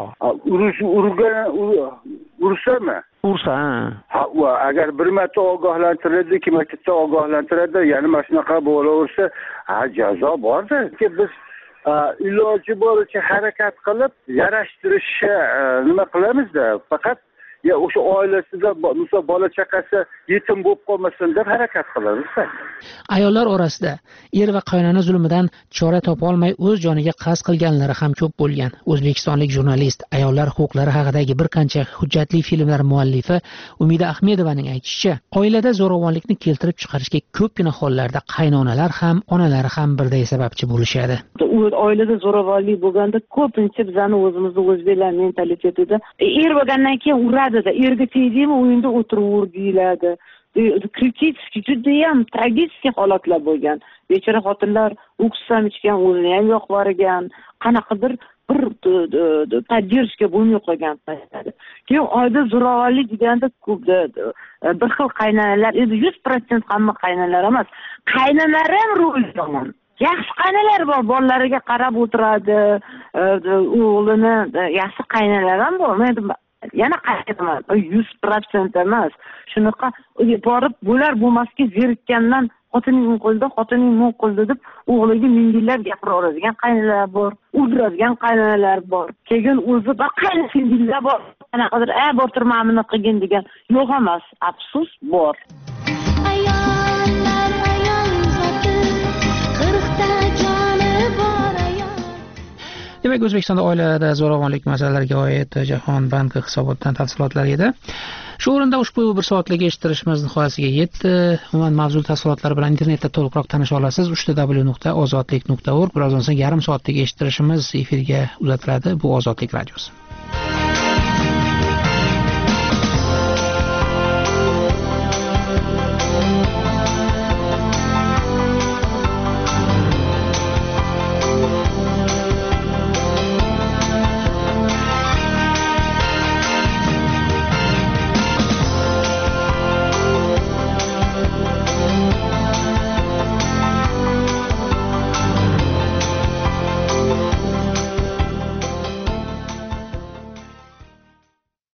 Ursami? Ursa. Agar bir marta ogohlantiradi, ikki marta ogohlantiradi, yana mana shunaqa bo'laversa, jazo borda. Biz iloji boricha harakat qilib, yarashtirishga nima qilamiz-da, faqat o'sha oilasida misol bola chaqasi yetim bo'lib qolmasin deb harakat qilamiz. Ayollar orasida er va qaynona zulmidan chora topa olmay o'z joniga qasd qilganlari ham ko'p bo'lgan. O'zbekistonlik jurnalist ayollar huquqlari haqidagi bir qancha hujjatli filmlar muallifi Umida Ahmedovaning aytishicha, oilada zo'ravonlikni keltirib chiqarishga ko'pgina hollarda qaynonalar ham, onalar ham birday sababchi bo'lishadi. Oilada zo'ravonlik bo'lganda ko'pincha bizning o'zimizning o'zbeklar mentalitetida er bo'lgandan keyin uradi. Erga tegdimi o'yinda o'tiraver deyiladi. Kritik judayam tragik holatlar bo'lgan. Bechora xotinlar o'ksam ichgan, o'zini ham yo'q borigan, qanaqadir bir поддержка bo'lmay qolgan paytda. Keyin oyda zo'ravonlik deganda bir xil qaynonalar, endi 100% hamma qaynonalar emas. Qaynonalar ham rol yomon. Yaxshi qaynonalar bor, bolalariga qarab o'tiradi, o'g'lini yaxshi qaynonalar ham bor. Yana qaytaman, 100% emas. Shunaqa borib bo'lar bo'lmasga zerikkandan xotining qo'lida, xotining mo'l qo'lida deb o'g'liga mingillab gapiraveradigan qaynonalar bor, uradigan qaynonalar bor. Keyin o'zi bir qaynasingillar bor. Qanaqadir bor turmamini qilgin degan yo'q emas, afsus bor. Demak, O'zbekistonda oilada zo'ravonlik masalalariga oid Jahon banki hisobotidan tafsilotlar edi. Shu o'rinda ushbu bir soatlik eshittirishimiz nihoyasiga yetdi. Umuman mavzu tafsilotlari bilan internetda to'liqroq tanisha olasiz. www.ozodlik.org. Birozdan so'ng yarim soatlik eshittirishimiz efirga uzatiladi. Bu Ozodlik radiosi.